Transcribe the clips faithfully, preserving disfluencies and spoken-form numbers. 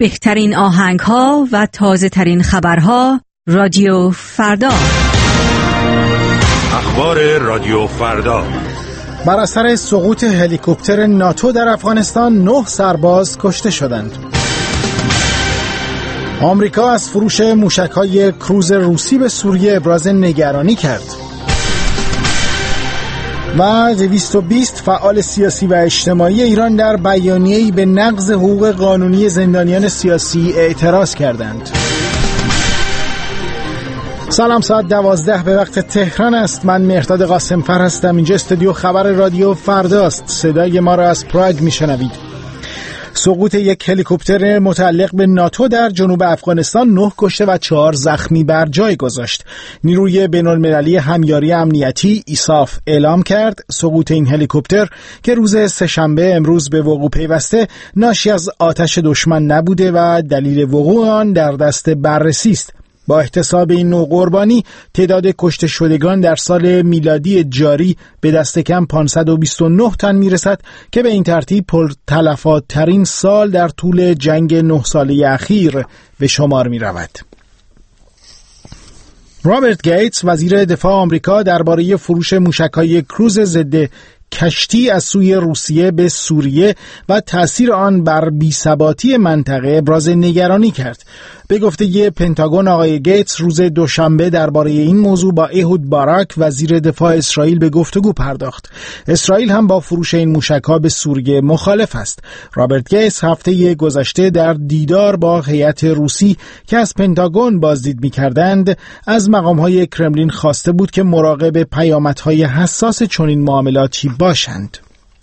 بهترین آهنگ ها و تازه ترین خبرها رادیو فردا. اخبار رادیو فردا. بر اثر سقوط هلیکوپتر ناتو در افغانستان نه سرباز کشته شدند. آمریکا از فروش موشک‌های کروز روسی به سوریه ابراز نگرانی کرد. و دویست و بیست فعال سیاسی و اجتماعی ایران در بیانیه‌ای به نقض حقوق قانونی زندانیان سیاسی اعتراض کردند. سلام، ساعت دوازده به وقت تهران است. من مهرداد قاسمفر هستم. اینجا استودیو خبر رادیو فرداست. صدای ما را از پراگ میشنوید. سقوط یک هلیکوپتر متعلق به ناتو در جنوب افغانستان نه کشته و چهار زخمی بر جای گذاشت. نیروی بین‌المللی همیاری امنیتی ایساف اعلام کرد سقوط این هلیکوپتر که روز سه‌شنبه امروز به وقوع پیوسته ناشی از آتش دشمن نبوده و دلیل وقوع آن در دست بررسی است. با احتساب این نوع قربانی تعداد کشته شدگان در سال میلادی جاری به دست کم پانصد و بیست و نه تن میرسد که به این ترتیب پرتلفات ترین سال در طول جنگ نه ساله اخیر به شمار می رود. رابرت گیتس وزیر دفاع آمریکا درباره فروش موشک‌های کروز ضد کشتی از سوی روسیه به سوریه و تأثیر آن بر بی‌ثباتی منطقه ابراز نگرانی کرد. به گفته پنتاگون آقای گیتس روز دوشنبه درباره این موضوع با ایهود باراک وزیر دفاع اسرائیل به گفتگو پرداخت. اسرائیل هم با فروش این موشک‌ها به سوریه مخالف است. رابرت گیتس هفته گذشته در دیدار با هیئت روسی که از پنتاگون بازدید می‌کردند از مقام‌های کرملین خواسته بود که مراقب پیامدهای حساس چنین معاملاتی باشند.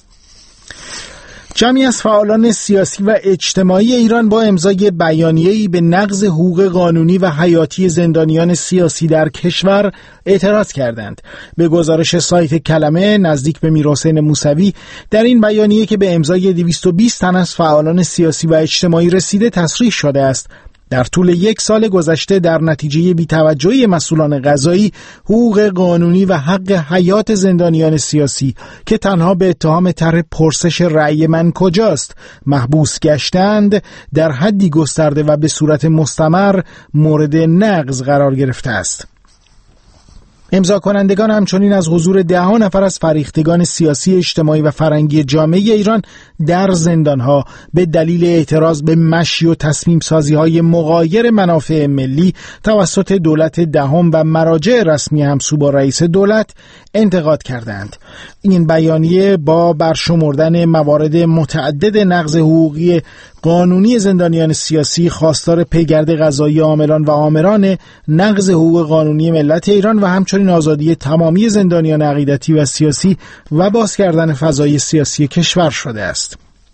جمعی از فعالان سیاسی و اجتماعی ایران با امضای بیانیه‌ای به نقض حقوق قانونی و حیاتی زندانیان سیاسی در کشور اعتراض کردند. به گزارش سایت کلمه نزدیک به میرحسین موسوی در این بیانیه که به امضای دویست و بیست تن از فعالان سیاسی و اجتماعی رسیده تصریح شده است در طول یک سال گذشته در نتیجه بی‌توجهی مسئولان قضایی حقوق قانونی و حق حیات زندانیان سیاسی که تنها به اتهام طرح پرسش رأی من کجاست محبوس گشتند در حدی گسترده و به صورت مستمر مورد نقض قرار گرفته است. امضا کنندگان همچنین از حضور ده ها نفر از فریختگان سیاسی، اجتماعی و فرهنگی جامعه ایران در زندانها به دلیل اعتراض به مشی و تصمیم سازی های مغایر منافع ملی توسط دولت دهم و مراجع رسمی همسو با رئیس دولت انتقاد کردند. این بیانیه با برشمردن موارد متعدد نقض حقوقی قانونی زندانیان سیاسی خواستار پیگرد قضایی عاملان و آمران نقض حقوق قانونی ملت ایران و همچنین آزادی تمامی زندانیان عقیدتی و سیاسی و باز کردن فضای سیاسی کشور شده است.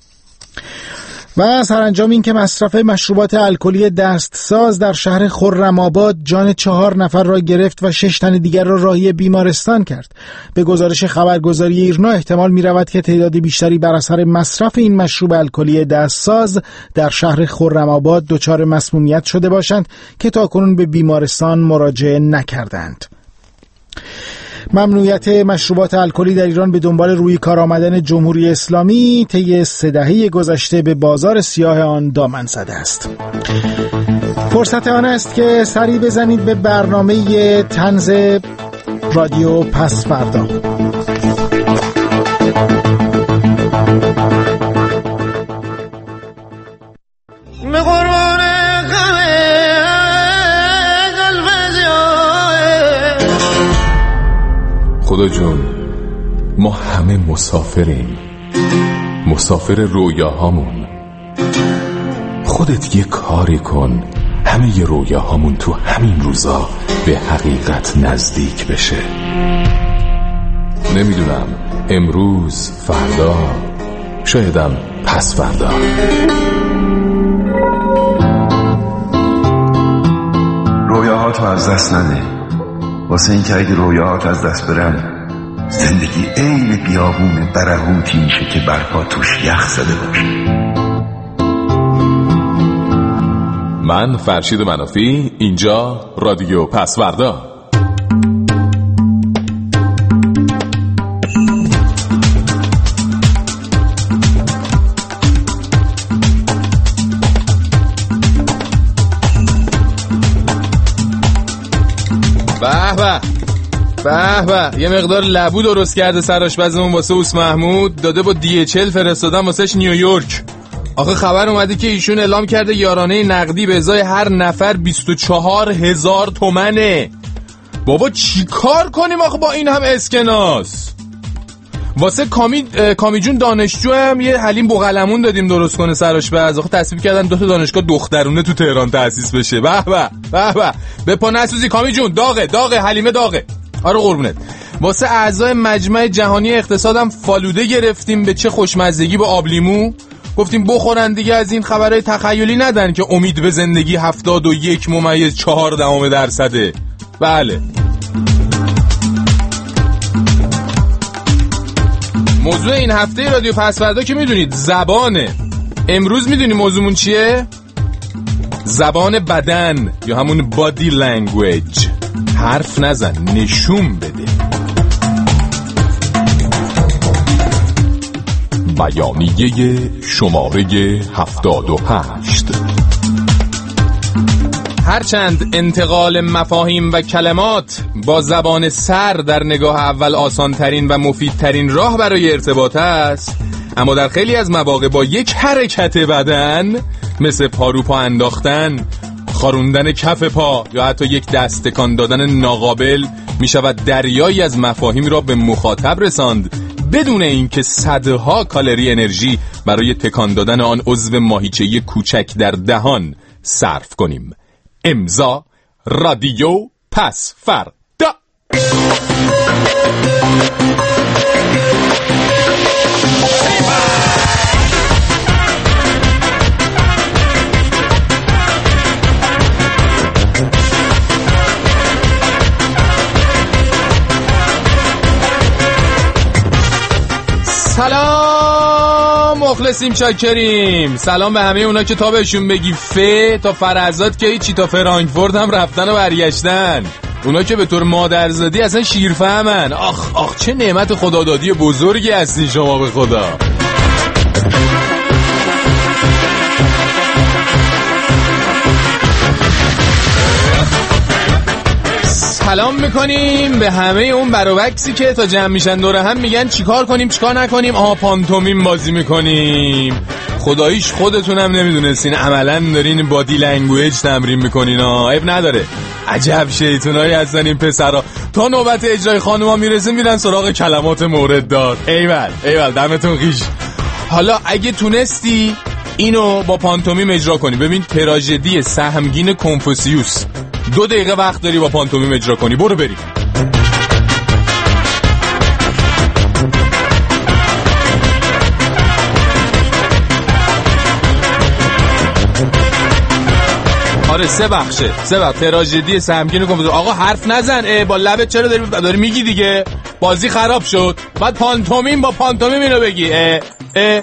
و سرانجام این که مصرف مشروبات الکلی دستساز در شهر خرم‌آباد جان چهار نفر را گرفت و شش تن دیگر را راهی بیمارستان کرد. به گزارش خبرگزاری ایرنا احتمال می رود که تعداد بیشتری بر اثر مصرف این مشروب الکلی دستساز در شهر خرم‌آباد دچار مسمومیت شده باشند که تاکنون به بیمارستان مراجعه نکردند. ممنوعیت مشروبات الکلی در ایران به دنبال روی کار آمدن جمهوری اسلامی طی سه دهه گذشته به بازار سیاه آن دامن زده است. فرصت آن است که سری بزنید به برنامه طنز رادیو پس فردا. خدا جون، ما همه مسافریم، مسافر رویاهامون. خودت یه کاری کن همه ی رویاهامون تو همین روزا به حقیقت نزدیک بشه. نمیدونم امروز، فردا، شایدم پس فردا. رویاهاتو از دست نده، واسه این که اگه رویاهات از دست برن زندگی عین بیابون برهوتی میشه که برپا توش یخ زده باشه. من فرشید منافی، اینجا رادیو پسوردا. به به به یه مقدار لبو درست کرده سرآشپزمون واسه اوس محمود، داده با دی اچ ال فرستادم واسهش نیویورک. آخه خبر اومده که ایشون اعلام کرده یارانه نقدی به ازای هر نفر بیست و چهار هزار تومنه. بابا چی کار کنیم آخه با این هم اسکناس؟ واسه کامی کامی جون دانشجو هم یه حلیم بوقلمون دادیم درست کنه سرآشپز. آخه تصمیم کردن دو تا دانشگاه دخترونه تو تهران تأسیس بشه. به به به به به پا نسوزی کامی جون، داغه داغه حلیمه داغه. آره قربونت. واسه اعضای مجمع جهانی اقتصادم فالوده گرفتیم به چه خوشمزگی با آبلیمو. گفتیم بخورن دیگه، از این خبرهای تخیلی ندن که امید به زندگی هفتاد و یک ممیز چهار دهم درصده. بله. موضوع این هفته رادیو پسوردا که میدونید زبانه. امروز میدونی موضوعمون چیه؟ زبان بدن یا همون بادی لنگویج. حرف نزن، نشون بده. بیانیه شماره هفتاد و هشت. هرچند انتقال مفاهیم و کلمات با زبان سر در نگاه اول آسانترین و مفیدترین راه برای ارتباط است، اما در خیلی از مواقع با یک حرکت بدن مثل پارو پا انداختن، خاروندن کف پا یا حتی یک دست تکان دادن ناقابل می شود دریایی از مفاهیم را به مخاطب رساند بدون اینکه صدها کالری انرژی برای تکان دادن آن عضو ماهیچه‌ای کوچک در دهان صرف کنیم. امضا رادیو پسوردا. سلام مخلصیم، چاکریم. سلام به همه اونا که تا بهشون بگی ف تا فرزاد که هیچی، تا فرانکفورت هم رفتن و برگشتن. اونا که به طور مادرزادی اصلا شیرفهمن. آخ آخ چه نعمت خدادادی بزرگی هستی شما به خدا. سلام میکنیم به همه اون بروکسی که تا جمع میشن دوره هم میگن چیکار کنیم چیکار نکنیم. آها پانتومیم بازی میکنیم. خداییش خودتونم نمیدونستین عملا دارین بادی لنگویج تمرین میکنین. ها عیب نداره. عجب شیطونایی هستن این پسرا. تا نوبت اجرای خانوما میرسه میرن سراغ کلمات مورد دار. ایول ایول دمتون خیش. حالا اگه تونستی اینو با پانتومیم اجرا کنی، ببین تراژدی سهمگین کنفوسیوس. دو دقیقه وقت داری با پانتومیم اجرا کنی. برو بریم. آره سه بخشه سه بخش تراژدی سهمگین کنفوسیوس. آقا حرف نزن با لبت، چرا داری داری میگی دیگه؟ بازی خراب شد. بعد پانتومیم با پانتومیم اینو بگی. اه اه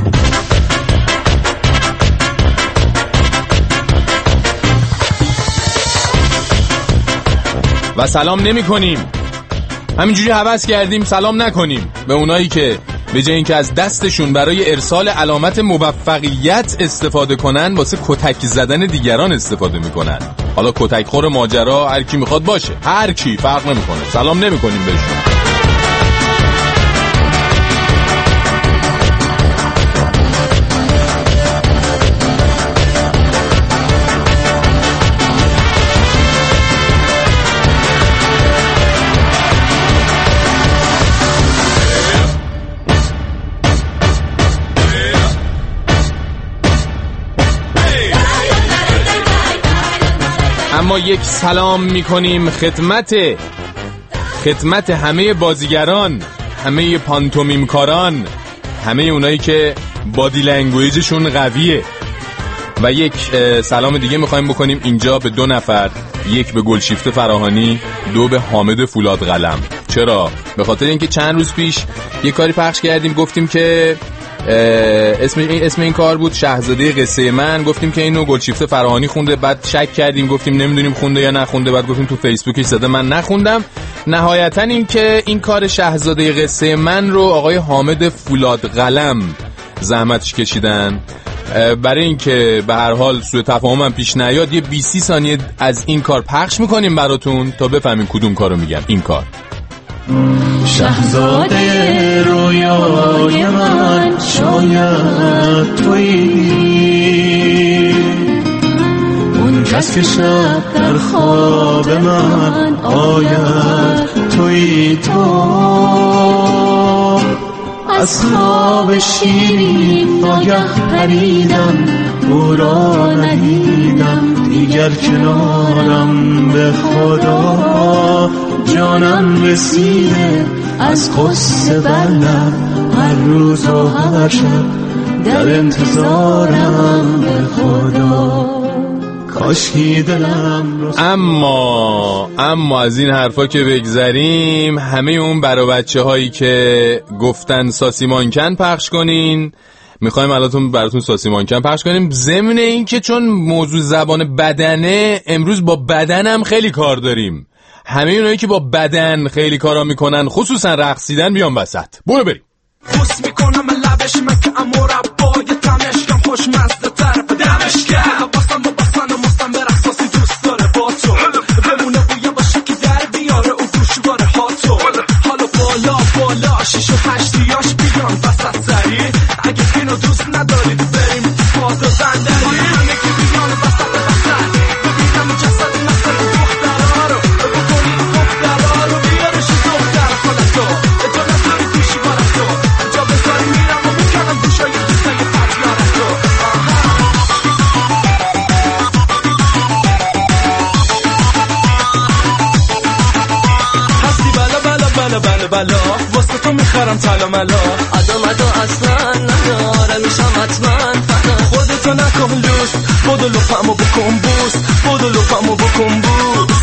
و سلام نمی کنیم، همینجوری هوس کردیم سلام نکنیم به اونایی که به جای اینکه از دستشون برای ارسال علامت موفقیت استفاده کنن واسه کتک زدن دیگران استفاده میکنن. حالا کتک خور ماجرا هر کی میخواد باشه، هر کی فرق نمیکنه، سلام نمی کنیم بهشون. اما یک سلام میکنیم خدمت خدمت همه بازیگران، همه پانتومیم کاران، همه اونایی که بادی لنگویجشون قویه. و یک سلام دیگه میخوایم بکنیم اینجا به دو نفر، یک به گلشیفته فراهانی، دو به حامد فولاد قلم. چرا؟ به خاطر اینکه چند روز پیش یک کاری پخش کردیم، گفتیم که اسم این اسم این کار بود شاهزاده قصه من. گفتیم که اینو گلشیفته فراهانی خونده، بعد شک کردیم گفتیم نمیدونیم خونده یا نخونده، بعد گفتیم تو فیسبوکش زده من نخوندم. نهایتا این که این کار شاهزاده قصه من رو آقای حامد فولاد قلم زحمتش کشیدن برای اینکه به هر حال سوء تفاهم پیش نیاد یه بیست ثانیه از این کار پخش میکنیم براتون تا بفهمین کدوم کارو میگم. این کار شاهزاده رویای من شاید تویی، اون کس که شب در خواب من آید تویی. تو از خواب شیرین ناگه پریدم، او را ندیدم دیگر کنارم، به خدا جانم رسیده از قصه بر لب، هر روز و هر شب در انتظارم، به خدا کاشکی دلم رو. اما اما از این حرفا که بگذریم، همه اون برا بچه هایی که گفتن ساسی مانکن پخش کنین، میخوایم الان براتون ساسی مانکن پخش کنیم. ضمن این که چون موضوع زبان بدنه، امروز با بدنم خیلی کار داریم. همه اونایی که با بدن خیلی کارا میکنن، خصوصا رقصیدن، بیان وسط. برو بریم. خوش میکنم لبش مکه مربای تمشکم خوشمزه طرف دمشکه، باسم با باسن و مستم به رقصاسی دوست داره با تو، بمونه بویه باشه که در بیاره و گوشواره ها تو. حالا بالا بالا شیش و هشتیاش بیان وسط سری، اگه اینو دوست ندارید بریم فاز و زندری، همه که بیان وسط وسط ببینم جسد مثل دخترها رو، بکنی دخترها رو بیارش دختر خودتو، تو نداری دوشی باره تو، جا بذاری میرم و میکنم دوشای دوستای پتیاره تو. هستی بلا بلا بلا بلا بلا، واسه تو میخرم طلا ملا، ادا مدا اصلا نداره میشم حتما فدا، خودتو نکن لوس، بودو لپمو بکن بوس، بودو لپمو بکن بوس.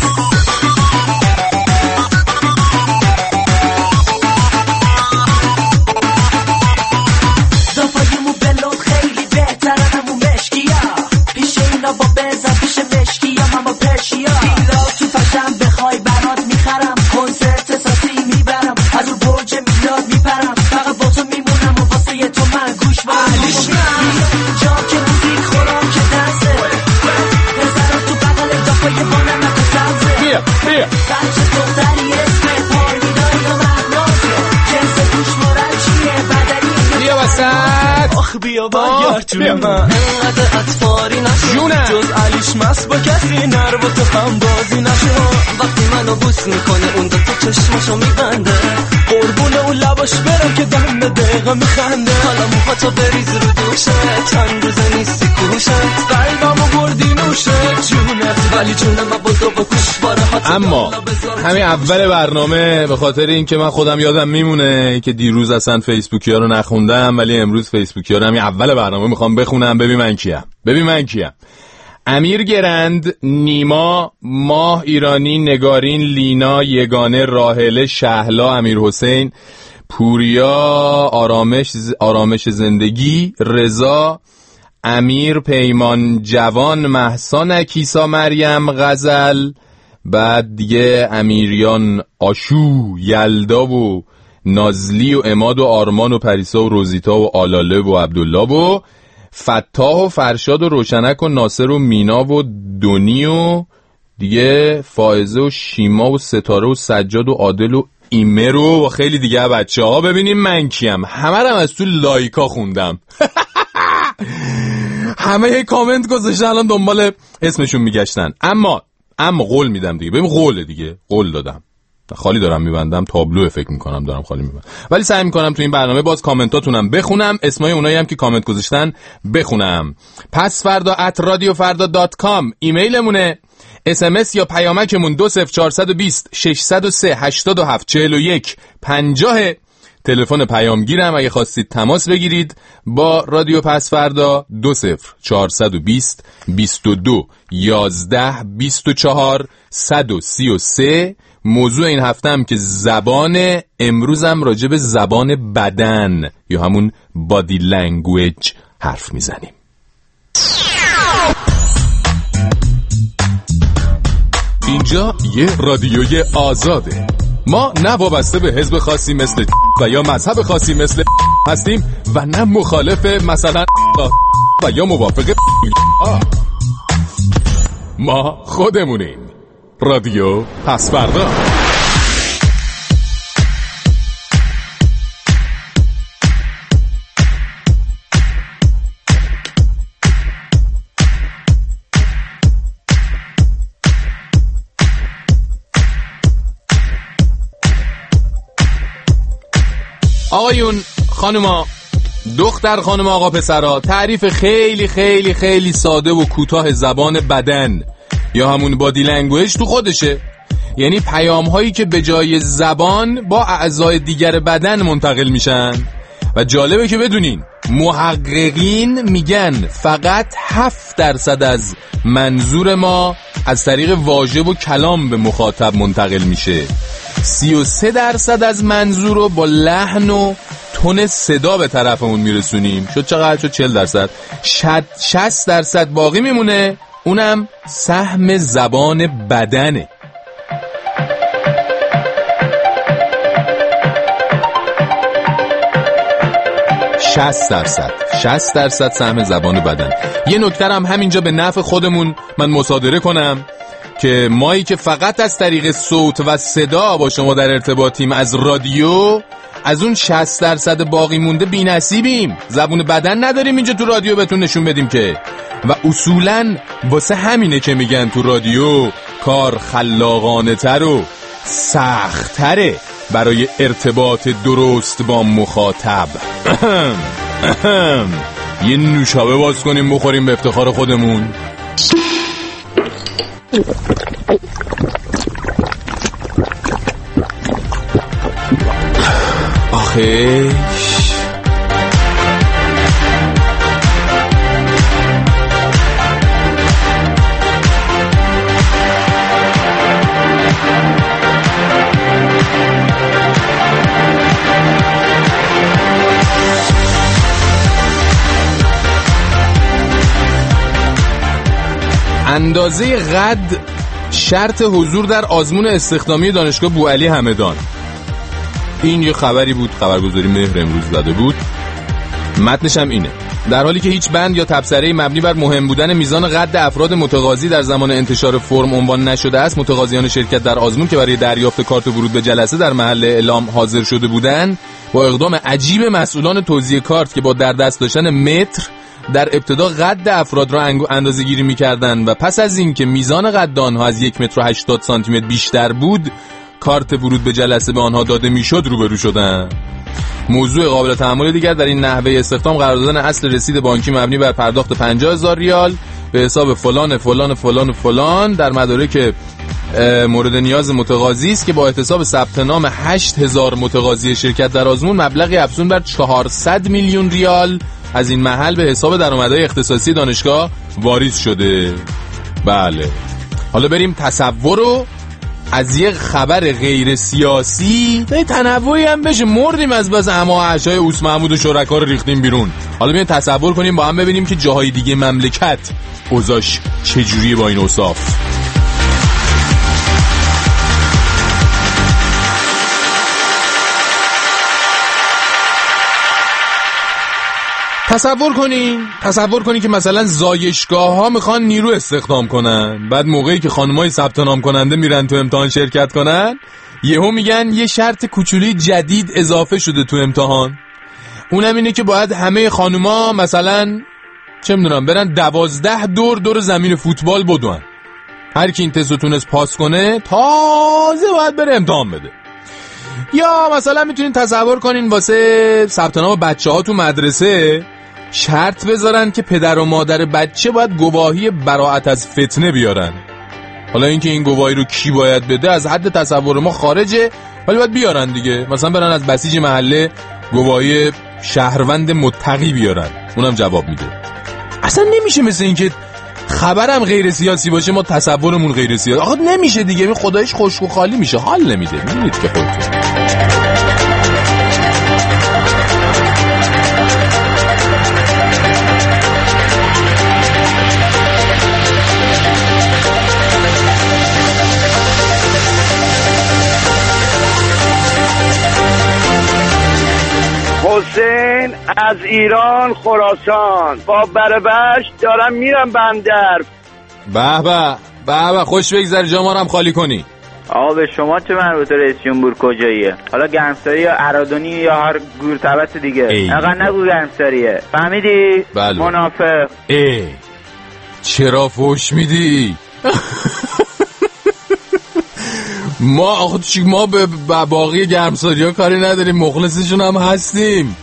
دفایمو بلوت خیلی بهتره نمو مشکیا، پیش اینا با بزن پیش مشکیا من با پرشیا، ایلا تو پشم بخوای برات میخرم، کنسرت ساسی میبرم، از رو برج میلاد میپرم، فقط با تو میمونم و واسه تو من گوش برم جا که موزیک خورم که دنسه، بزنم تو بغل دفای بانم نکو سبزه، بیا بیا بچه دختری اسم پارمیدای یا مهنازه، جنس گوش مورد چیه بدنی بیا وسط، آخ بیا برگرد تو من، انقدر اطفاری نشو جز علیش مست با کسی نر و تو هم بازی نشو، وقتی منو بوس میکنه اون دو تو چشمشو میبنده، قربون اون لباش برم که دم دقیقه میخنده، حالا موهاتو بریز رو دوشه، چند روزه نیستی کوشه، قلبمو بردی نوشه جونت، ولی جونم بودو با کش باره هاتو. اما همین اول برنامه به خاطر این که من خودم یادم میمونه که دیروز اصلا فیسبوکی ها رو نخوندم، ولی امروز فیسبوکی ها رو همین اول برنامه میخوام بخونم. ببین من کیم ببین من کیم امیر گرند، نیما، ماه ایرانی، نگارین، لینا، یگانه، راهله، شهلا، امیر حسین، پوریا، آرامش آرامش زندگی، رضا، امیر، پیمان، جوان، مهسا، نکیسا، مریم، غزل، بعد دیگه امیریان، آشو، یلدا و نازلی و اماد و آرمان و پریسا و روزیتا و آلاله و عبدالله و فتاح و فرشاد و روشنک و ناصر و مینا و دونی و دیگه فائزه و شیما و ستاره و سجاد و عادل و ایمر و خیلی دیگه بچه ها. ببینیم من کیم، همه رم از تو لایکا خوندم. همه یه کامنت گذاشتن، الان دنبال اسمشون میگشتن. اما اما قول میدم دیگه، ببین قول دیگه قول دادم، خالی دارم میبندم، تابلو فکر میکنم دارم خالی میبندم، ولی سعی میکنم تو این برنامه باز کامنتاتونم بخونم، اسمای اونایی هم که کامنت گذاشتن بخونم. پس فردا ات رادیو فردا دات کام ایمیلمونه، اس ام اس یا پیامکمون دو صفر چهارصد و بیست ششصد و سه هشتاد و هفت چهل و یک پنجاه. تلفن پیامگیرم اگه خواستید تماس بگیرید با رادیو پس فردا دو صفر چهارصد و بیست بیست و دو یازده بیست و چهار صد و سی و سه. موضوع این هفتم که زبان، امروزم راجع به زبان بدن یا همون بادی لنگویج حرف میزنیم. اینجا یه رادیوی آزاده، ما نه وابسته به حزب خاصی مثل و یا مذهب خاصی مثل هستیم و نه مخالف مثلا و یا موافق ما خودمونیم. رادیو پسوردا. آقایون، خانوما، دختر خانم، آقا پسرا، تعریف خیلی خیلی خیلی ساده و کوتاه زبان بدن یا همون بادی لنگویج تو خودشه. یعنی پیام هایی که به جای زبان با اعضای دیگر بدن منتقل میشن. و جالبه که بدونین محققین میگن فقط هفت درصد از منظور ما از طریق واژه و کلام به مخاطب منتقل میشه. سی و سه درصد از منظور رو با لحن و تون صدا به طرفمون میرسونیم. شد چقدر؟ شد چهل درصد. شصت درصد باقی میمونه، اونم سهم زبان بدنه. شصت درصد شصت درصد سهم زبان بدن. یه نکته هم همینجا به نفع خودمون من مصادره کنم که مایی که فقط از طریق صوت و صدا با شما در ارتباطیم از رادیو، از اون شصت درصد باقی مونده بی‌نصیبیم. زبون بدن نداریم اینجا تو رادیو بهتون نشون بدیم که. و اصولاً واسه همینه که میگن تو رادیو کار خلاقانه تر و سخت تره برای ارتباط درست با مخاطب. یه نوشابه باز کنیم بخوریم به افتخار خودمون. آخه اندازه قد شرط حضور در آزمون استخدامی دانشگاه بوعلی همدان. این یه خبری بود، خبرگزاری مهر امروز زده بود. متنش هم اینه: در حالی که هیچ بند یا تبصره مبنی بر مهم بودن میزان قد افراد متقاضی در زمان انتشار فرم عنوان نشده است، متقاضیان شرکت در آزمون که برای دریافت کارت ورود به جلسه در محل اعلام حاضر شده بودند، با اقدام عجیب مسئولان توزیع کارت که با در دست داشتن متر در ابتدا قد افراد را اندازه گیری می کردن و پس از این که میزان قد آنها از یک متر و هشتاد سانتی متر بیشتر بود، کارت ورود به جلسه به آنها داده می شد روبرو شدن. موضوع قابل تأمل دیگر در این نحوه استخدام قرار دادن اصل رسید بانکی مبنی بر پرداخت پنجاه هزار ریال به حساب فلان فلان فلان فلان در مدارک مورد نیاز متقاضی است که با احتساب ثبت نام هشت هزار متقاضی شرکت در آزمون مبلغی افزون بر چهارصد میلیون ریال از این محل به حساب درآمدهای اختصاصی دانشگاه واریز شده. بله، حالا بریم تصور رو از یک خبر غیر سیاسی تا تنوعی هم بشه. مردیم از بس اما عشای اوس محمود و شرکا رو ریختیم بیرون. حالا بیاین تصور کنیم با هم ببینیم که جاهای دیگه مملکت اوضاعش چجوریه با این اوصاف. تصور کنین تصور کنین که مثلا زایشگاه ها میخوان نیرو استخدام کنن. بعد موقعی که خانمای ثبت نام کننده میرن تو امتحان شرکت کنن، یهو میگن یه شرط کوچولی جدید اضافه شده تو امتحان. اونم اینه که باید همه خانوما مثلا چه میدونم برن دوازده دور دور زمین فوتبال بدون. هر کی این تستو تونست پاس کنه تازه باید بره امتحان بده. یا مثلا میتونین تصور کنین واسه ثبت نام بچه‌ها تو مدرسه شرط بذارن که پدر و مادر بچه باید گواهی براءت از فتنه بیارن. حالا اینکه این گواهی رو کی باید بده از حد تصور ما خارجه، ولی باید بیارن دیگه. مثلا برن از بسیج محله گواهی شهروند متقی بیارن، اونم جواب میده. اصلا نمیشه مثل اینکه خبرم غیر سیاسی باشه ما تصورمون غیر سیاسی. آخه نمیشه دیگه، این خدایش خشک و خالی میشه، حال نمیده. میدونید که خودتون حسین از ایران خراسان با بربش دارم میرم بندر. به به به به خوش بگذره جا ما رو هم خالی کنی. آقا به شما چه مربوطه رئیس جمهور کجاییه؟ حالا گرمساری یا ارادونی یا هر گورتبت دیگه. اینقدر نگو گرمساریه، فهمیدی؟ بله. منافق. ای چرا فوش میدی؟ ما آخه ما به باقی گرمساری ها کاری نداریم، مخلصشون هم هستیم.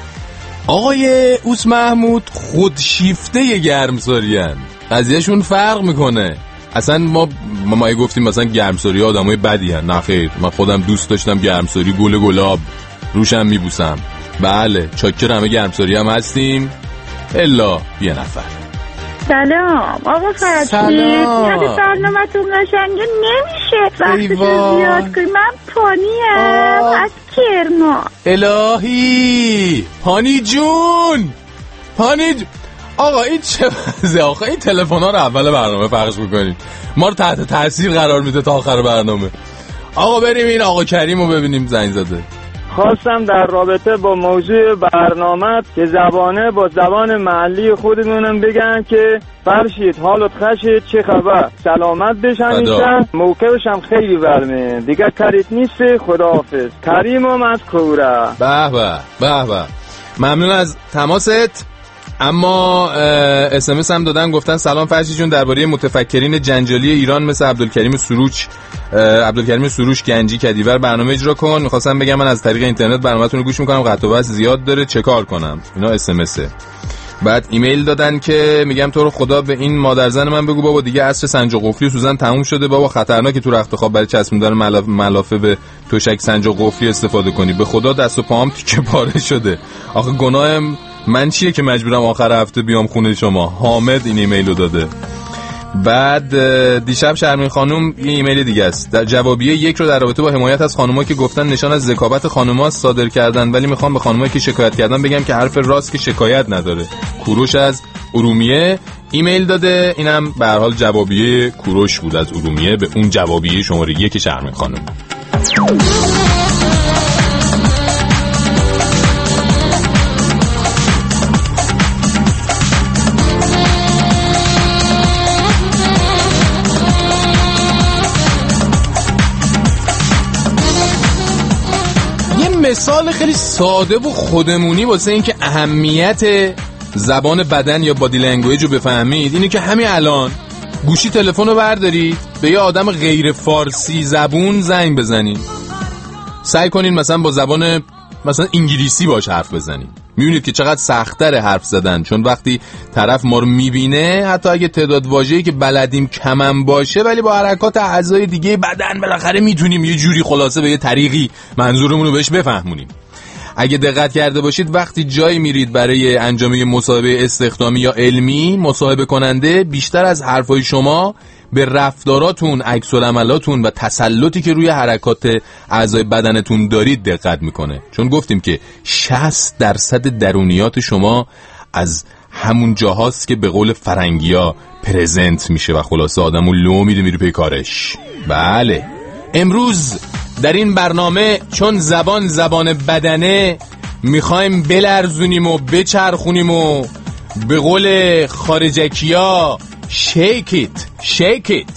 آقای اوس محمود خودشیفته گرمساری هن، قضیهشون فرق میکنه. اصلا ما ما گفتیم مثلا گرمساری ها آدمای بدی هن، نه خیر، من خودم دوست داشتم گرمساری، گل گلاب روشم میبوسم. بله چاکر همه گرمساری هم هستیم الا یه نفر. سلام آقا فرشید، سلام. اگه برنامه‌تون قشنگه نمیشه وقتتون زیاد کنی. من پانیم از کرمان. الهی پانی جون، پانی جون. آقا این چه وضعه؟ آقا این تلفن ها رو اول برنامه پخش میکنید، ما رو تحت تاثیر قرار میده تا آخر برنامه. آقا بریم این آقا کریم رو ببینیم زنگ زده. خواستم در رابطه با موضوع برنامه که زبانه با زبان محلی خودمونم بگم که فرشید حالت خشید چه خبر، سلامت بشن. موقعش هم خیلی برمه دیگه کاریت نیست. خداحافظ. کریمم از کوره. به به به به ممنون از تماست. اما اس ام اس هم دادن گفتن سلام فرشید جون، درباره متفکرین جنجالی ایران مثل عبدالکریم سروش عبدالکریم سروش گنجی کدیور برنامه اجرا کن. می‌خواستم بگم من از طریق اینترنت برنامه‌تون رو گوش می‌کنم، قطع و وصل زیاد داره، چه کار کنم؟ اینا اس ام اسه. بعد ایمیل دادن که میگم تو رو خدا به این مادرزن من بگو بابا دیگه عصر سنج و قفلی سوزن تموم شده بابا، خطرناکه تو رخت خواب برای چسبوندن ملاف... ملافه به تشک سنج و قفلی استفاده کنی. به خدا دست و پاهم تیکه پاره شده. آخه گناهم من چیه که مجبورم آخر هفته بیام خونه شما؟ حامد این ایمیلو داده. بعد دیشب شرمین خانم یه ایمیل دیگه است، در جوابیه یک رو در رابطه با حمایت از خانوما که گفتن نشان از ذکاوت خانوما صادر کردن، ولی میخوام به خانومایی که شکایت کردن بگم که حرف راست که شکایت نداره. کوروش از ارومیه ایمیل داده، اینم به هر حال جوابیه کوروش بود از ارومیه به اون جوابیه شماره یک شرمین خانم. مثال خیلی ساده و خودمونی واسه این که اهمیت زبان بدن یا بادی لنگویج رو بفهمید اینه که همین الان گوشی تلفن رو بردارید به یه آدم غیر فارسی زبون زنگ بزنید، سعی کنین مثلا با زبان مثلا انگلیسی باش حرف بزنید. میبینید که چقدر سخت‌تره حرف زدن، چون وقتی طرف ما رو میبینه حتی اگه تعداد واژه‌ای که بلدیم کمم باشه ولی با حرکات اعضای دیگه بدن بالاخره میتونیم یه جوری خلاصه به یه طریقی منظورمون رو بهش بفهمونیم. اگه دقت کرده باشید وقتی جایی میرید برای انجام یه مصاحبه استخدامی یا علمی، مصاحبه کننده بیشتر از حرفای شما به رفتاراتون، عکس‌العملاتون و تسلطی که روی حرکات اعضای بدنتون دارید دقت میکنه، چون گفتیم که شصت درصد درونیات شما از همون جاهاست که به قول فرنگیا پرزنت میشه و خلاصه آدمو لو میده میره پی کارش. بله امروز در این برنامه چون زبان زبان بدنه میخوایم بلرزونیم و بچرخونیم و به قول خارجکیا shake it, shake it.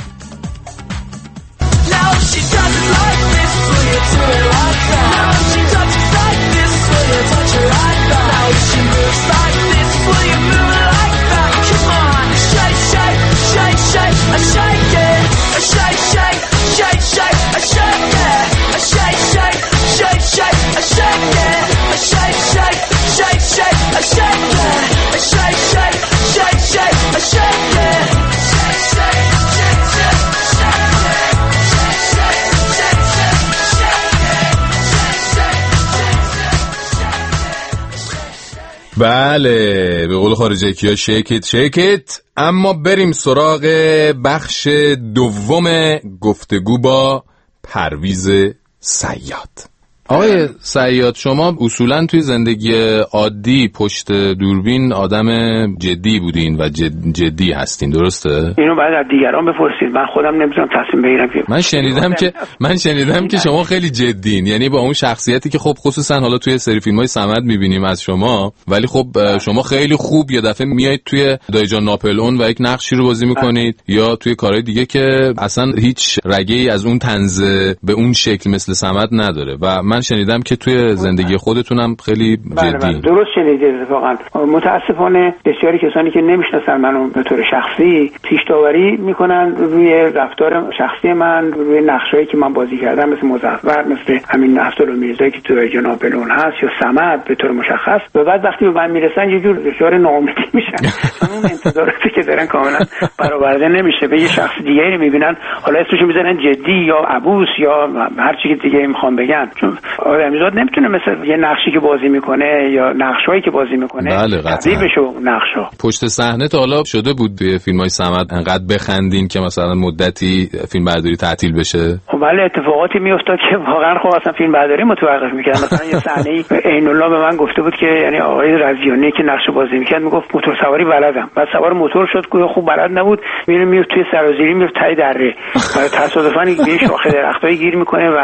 Now she doesn't like this, will you do it like that? Now she touches like this, will you touch her like that? Now she moves like this, will you move like that? Come on, shake, shake, shake, shake, I shake it, I shake, shake, shake, shake, I shake it, I shake, shake, shake, shake, I shake it, I shake, shake, shake, shake, I shake it, I shake, shake, shake, shake, I shake it. بله به قول خارجی کیا شیکت شیکت. اما بریم سراغ بخش دوم گفتگو با پرویز صیاد. آقای صیاد، شما اصولا توی زندگی عادی پشت دوربین آدم جدی بودین و جد جدی هستین، درسته؟ اینو بعد از دیگران بپرسید، من خودم نمیتونم تصمیم بگیرم. من شنیدم که من شنیدم که شما خیلی جدین، یعنی با اون شخصیتی که خب خصوصا حالا توی سری فیلم‌های صمد می‌بینیم از شما، ولی خب شما خیلی خوب یه دفعه میایید توی دایجان ناپلئون و یک نقشی رو بازی می‌کنید یا توی کارهای دیگه که اصلا هیچ رگه‌ای از اون طنز به اون شکل مثل صمد نداره و من شنیدم که توی زندگی خودتونم خیلی جدی. درست شنیدید. اتفاقا متاسفانه بسیاری کسانی که نمیشناسن منو به طور شخصی پیش داوری میکنن روی رفتار شخصی من، روی نقشایی که من بازی کردم مثل مظفر، مثل همین عبدالمیرزایی که توی جناب پلون هست یا صمد به طور مشخص، و بعد وقتی به من میرسن یه جور دچار ناامیدی میشن. اون انتظاراتی که دارن کاملا برآورده نمیشه. به یه شخص دیگری میبینن، حالا اسمش میذارن جدی یا عبوس یا هر چیزی دیگه میخوام بگن، چون آدمیزاد نمیتونه مثل یه نقشی که بازی میکنه یا نقشایی که بازی میکنه بله تبدیل بشه نقشا. پشت صحنه تا حالا شده بود توی فیلم‌های صمد انقدر بخندین که مثلا مدتی فیلم برداری تعطیل بشه؟ خب بله، اتفاقاتی میافتاد که واقعا خب اصلا فیلم برداری متوقف میکرد. مثلا یه صحنه‌ای عین الله به من گفته بود که یعنی آقای رضیانی که نقش بازی میکرد میگفت موتور سواری بلدم، بعد سوار موتور شد که خوب بلد نبود، میره میفت توی سرازیری، میفت تای دره و تصادفاً یه شاخه درختایی گیر میکنه و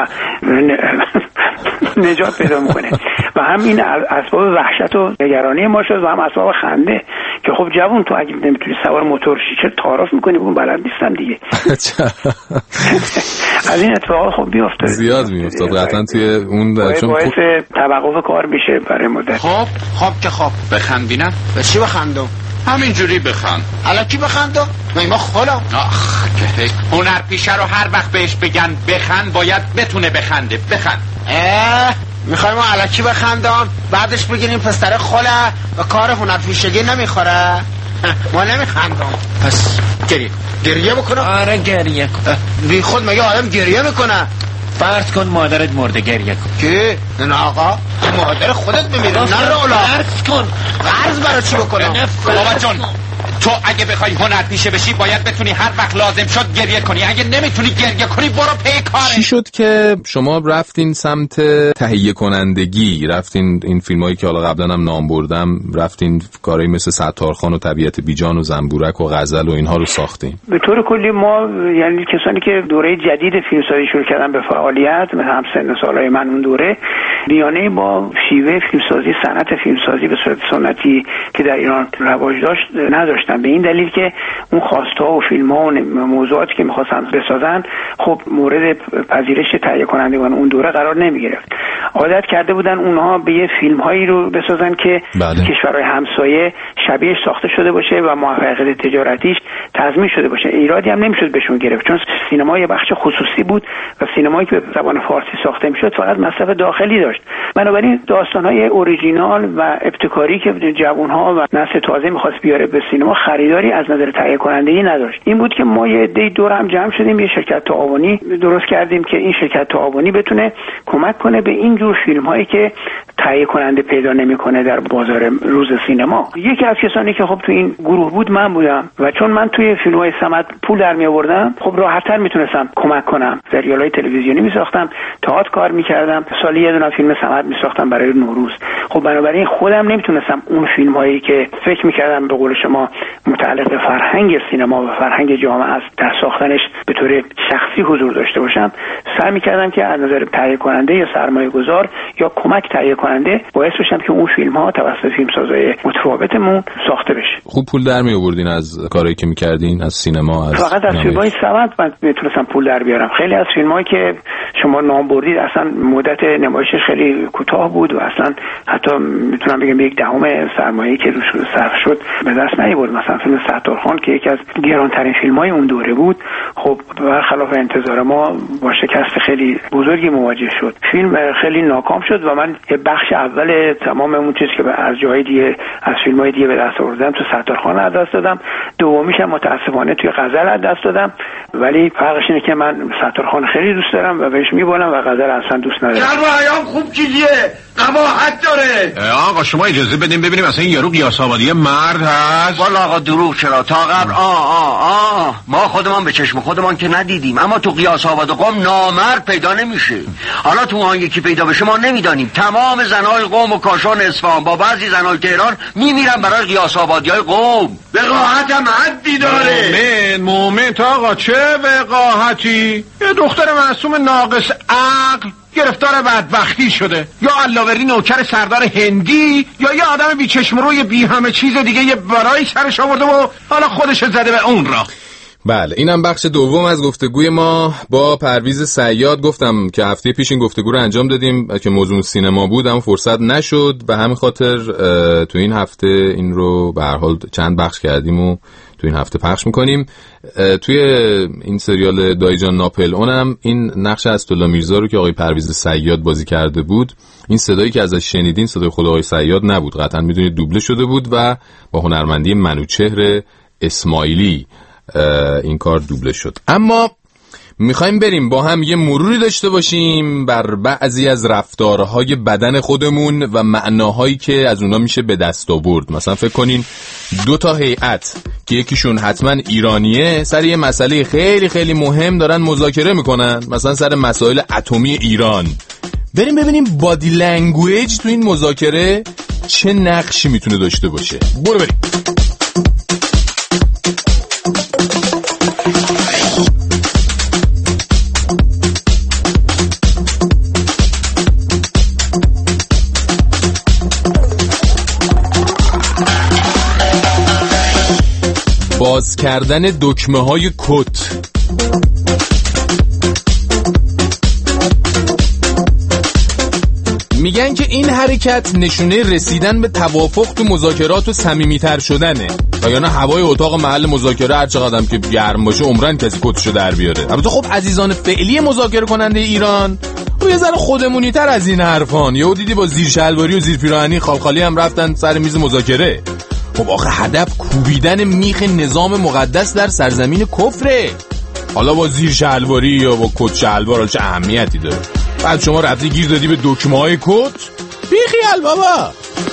نجات پیدا میکنه. و هم این اسباب وحشت و نگرانی ما شد و هم اسباب خنده که خب جوون تو اگه نمیتونی سوار موتور شی چه تعارف میکنی؟ اون بلد نیستم دیگه. از این اتفاقات خب میافتاد، زیاد میافتاد قطعا توی اون، چون باعث توقف کار میشه برای مدت. خب خب که خب بخند بینم. به چی بخندم؟ همینجوری بخند. الکی بخندم؟ ما خلا آخ که هنرپیشه رو هر وقت بهش بگن بخند باید بتونه بخنده. بخند. اه میخوایم ما الکی بخندم بعدش بگیریم پسر خلا و کار هنرپیشگی نمیخوره. ما نمیخندم. پس گریه گریه بکنم. آره گریه کن. بی خود مگه آدم گریه میکنه؟ فرض کن مادرت مرده، گریه کن. که؟ نه آقا، مادر خودت بمیره. نه رولا. فرض کن. فرض برای چی بکنم؟ بابا جون، تو اگه بخوای هنرپیشه بشی باید بتونی هر وقت لازم شد گریه کنی. اگه نمیتونی گریه کنی برو پی کاره. چی شد که شما رفتین سمت تهیه کنندگی، رفتین این فیلمایی که حالا قبلا هم نام بردم، رفتین کارهایی مثل ستارخان و طبیعت بیجان و زنبورک و غزل و اینها رو ساختین؟ به طور کلی ما یعنی کسانی که دوره جدید فیلمسازی شروع کردن به فعالیت، مثل هم سن سالای من اون دوره، بیانه با شیوه فیلمسازی، صنعت فیلمسازی به صورت سنتی که در ایران رواج داشت نداشتن، به این دلیل که اون خواست‌ها و فیلم‌ها و موضوعاتی که می‌خواستن بسازن خب مورد پذیرش تهیه کنندگان اون دوره قرار نمی‌گرفت. عادت کرده بودن اونها به یه فیلم‌هایی رو بسازن که بله. کشورهای همسایه شبیهش ساخته شده باشه و موفقیت تجارتیش تضمین شده باشه. ایرادی هم نمی‌شد بهشون گرفت، چون سینما یه بخش خصوصی بود و سینمایی که به زبان فارسی ساخته می‌شد فقط مصرف داخلی داشت. بنابراین داستان‌های اوریجینال و ابتکاری که جوان‌ها و نسل تازه می‌خواست بیاره به سینما خریداری از نظر تهیه کنندگی نداشت. این بود که ما یه عده دور هم جمع شدیم، یه شرکت تعاونی درست کردیم که این شرکت تعاونی بتونه کمک کنه به این جور فیلم‌هایی که تهیه کننده پیدا نمی‌کنه در بازار روز سینما. یکی از کسانی که خب تو این گروه بود من بودم و چون من توی فیلم‌های صمد پول در می‌آوردم خب راحت‌تر میتونستم کمک کنم. سریال‌های تلویزیونی می‌ساختم، تئاتر کار می‌کردم، سالی یه دونه فیلم صمد می‌ساختم برای نوروز. خب بنابراین خودم نمیتونستم اون فیلم‌هایی که فکر می‌کردم به قول شما متعلق به فرهنگ سینما و فرهنگ جامعه است در ساختنش به طور شخصی حضور داشته باشم، سعی می‌کردم که از نظر تهیه کننده یا سرمایه‌گذار یا کمک تهیه کننده باعث بشم که اون فیلم‌ها توسط فیلمسازای متفاوتمون ساخته بشه. خوب پول در می‌آوردین از کاری که می‌کردین از سینما؟ از فقط از فیلم‌های صمد من میتونستم پول در بیارم. خیلی از فیلم‌هایی که شما نام بردید اصلا مدت نمایشش خیلی کوتاه بود و اصلا حتی میتونم بگم یک دهم سرمایه‌ای که روش صرف شد به دست نیاورد. مثلا فیلم ستارخان که یکی از گرانترین فیلم‌های اون دوره بود، خب برخلاف انتظار ما با شکست خیلی بزرگی مواجه شد. فیلم خیلی ناکام شد و من یه بخش اول تمام اون چیزی که از جای دیگه از فیلم‌های دیگه به دست آوردم تو ستارخان از دست دادم. دومیش هم متأسفانه توی غزل از دست دادم ولی فرقش اینه که من ستارخان خیلی دوست دارم و بهش میبالم و غزل اصلا دوست ندارم. جلو ایام خوب کیجیه، قباحت داره. آقا شما اجازه بدیم ببینیم اصلا این یارو قیاس آبادی مرد هست؟ والا آقا دروغ چرا تا قبل آه آه آه ما خودمان به چشم خودمان که ندیدیم، اما تو قیاس آباد قوم نامرد پیدا نمیشه. حالا تو آن یکی پیدا بشه ما نمیدانیم. تمام زنهای قوم و کاشان اصفهان با بعضی زنهای تهران میمیرن برای قیاس آبادیای قوم. وقاحت هم حدی داره. مومن مومن تا آقا چه وقاحتی؟ یه دختر معصوم ناقص عقل گرفتار بدبختی شده، یا علاوری نوکر سردار هندی، یا یه آدم بی چشم روی بی همه چیز دیگه یه برای سرش آورده و حالا خودش زده به اون را. بله اینم بخش دوم از گفتگوی ما با پرویز صیاد. گفتم که هفته پیش این گفتگو رو انجام دادیم که موضوع سینما بود اما فرصت نشد، به همین خاطر تو این هفته این رو به هر حال چند بخش کردیم و تو این هفته پخش میکنیم. توی این سریال دایجان ناپل اونم این نقش اسدالله میرزا رو که آقای پرویز صیاد بازی کرده بود، این صدایی که ازش شنیدین صدای خود آقای صیاد نبود، قطعا میدونید دوبله شده بود و با هنرمندی منوچهر اسماعیلی این کار دوبله شد. اما میخوایم بریم با هم یه مروری داشته باشیم بر بعضی از رفتارهای بدن خودمون و معناهایی که از اونا میشه به دست آورد. مثلا فکر کنین دو تا هیئت که یکیشون حتما ایرانیه سر یه مسئله خیلی خیلی مهم دارن مذاکره میکنن، مثلا سر مسائل اتمی ایران. بریم ببینیم بادی لنگویج تو این مذاکره چه نقشی میتونه داشته باشه. برو بریم. باز کردن دکمه های کت. میگن که این حرکت نشونه رسیدن به توافق تو مذاکرات و صمیمیت‌تر شدنه، وگرنه هوای اتاق محل مذاکره هر چقدر که گرم باشه عمرن کسی کتشو در بیاره. البته خب عزیزان فعلی مذاکره کننده ایران و یه ذره خودمونی تر از این حرفان، یهو دیدی با زیر شلواری و زیر پیراهنی خالخالی هم رفتن سر میز مذاکره. خب آخه هدف کوبیدن میخ نظام مقدس در سرزمین کفره، حالا با زیر شلواری یا با کت شلوار چه اهمیتی داره؟ بعد شما رفتی گیر دادی به دکمه های کت؟ بی خیال بابا.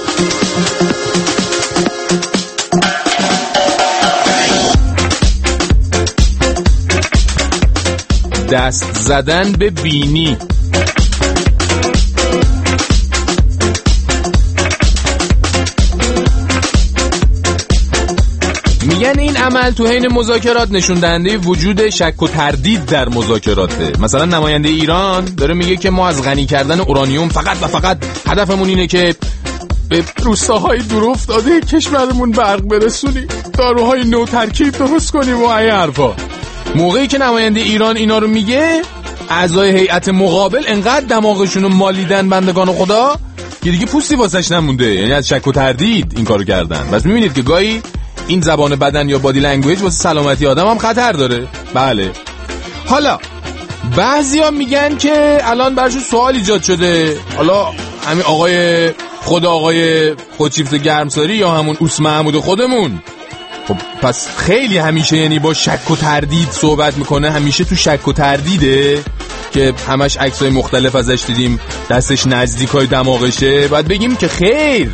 دست زدن به بینی. میگن این عمل تو حین مذاکرات نشون دهنده وجود شک و تردید در مذاکراته. مثلا نماینده ایران داره میگه که ما از غنی کردن اورانیوم فقط و فقط هدفمون اینه که به روستاهای دور افتاده کشورمون برق برسونیم، داروهای نو ترکیب درست کنیم و این حرفا. موقعی که نماینده ایران اینا رو میگه، اعضای هیئت مقابل انقدر دماغشونو مالیدن بندگان خدا که دیگه پوستی واسش نمونده، یعنی از شک و تردید این کارو کردن. بس میبینید که گاهی این زبان بدن یا بادی لنگویج واسه سلامتی آدم هم خطر داره. بله. حالا بعضیا میگن که الان براشون سوال ایجاد شده، حالا همین آقای خود آقای خودشیفته گرمساری یا همون اوس محمود خودمون، خب پس خیلی همیشه یعنی با شک و تردید صحبت میکنه، همیشه تو شک و تردیده که همش عکسای مختلف ازش دیدیم دستش نزدیکای دماغشه. باید بگیم که خیر،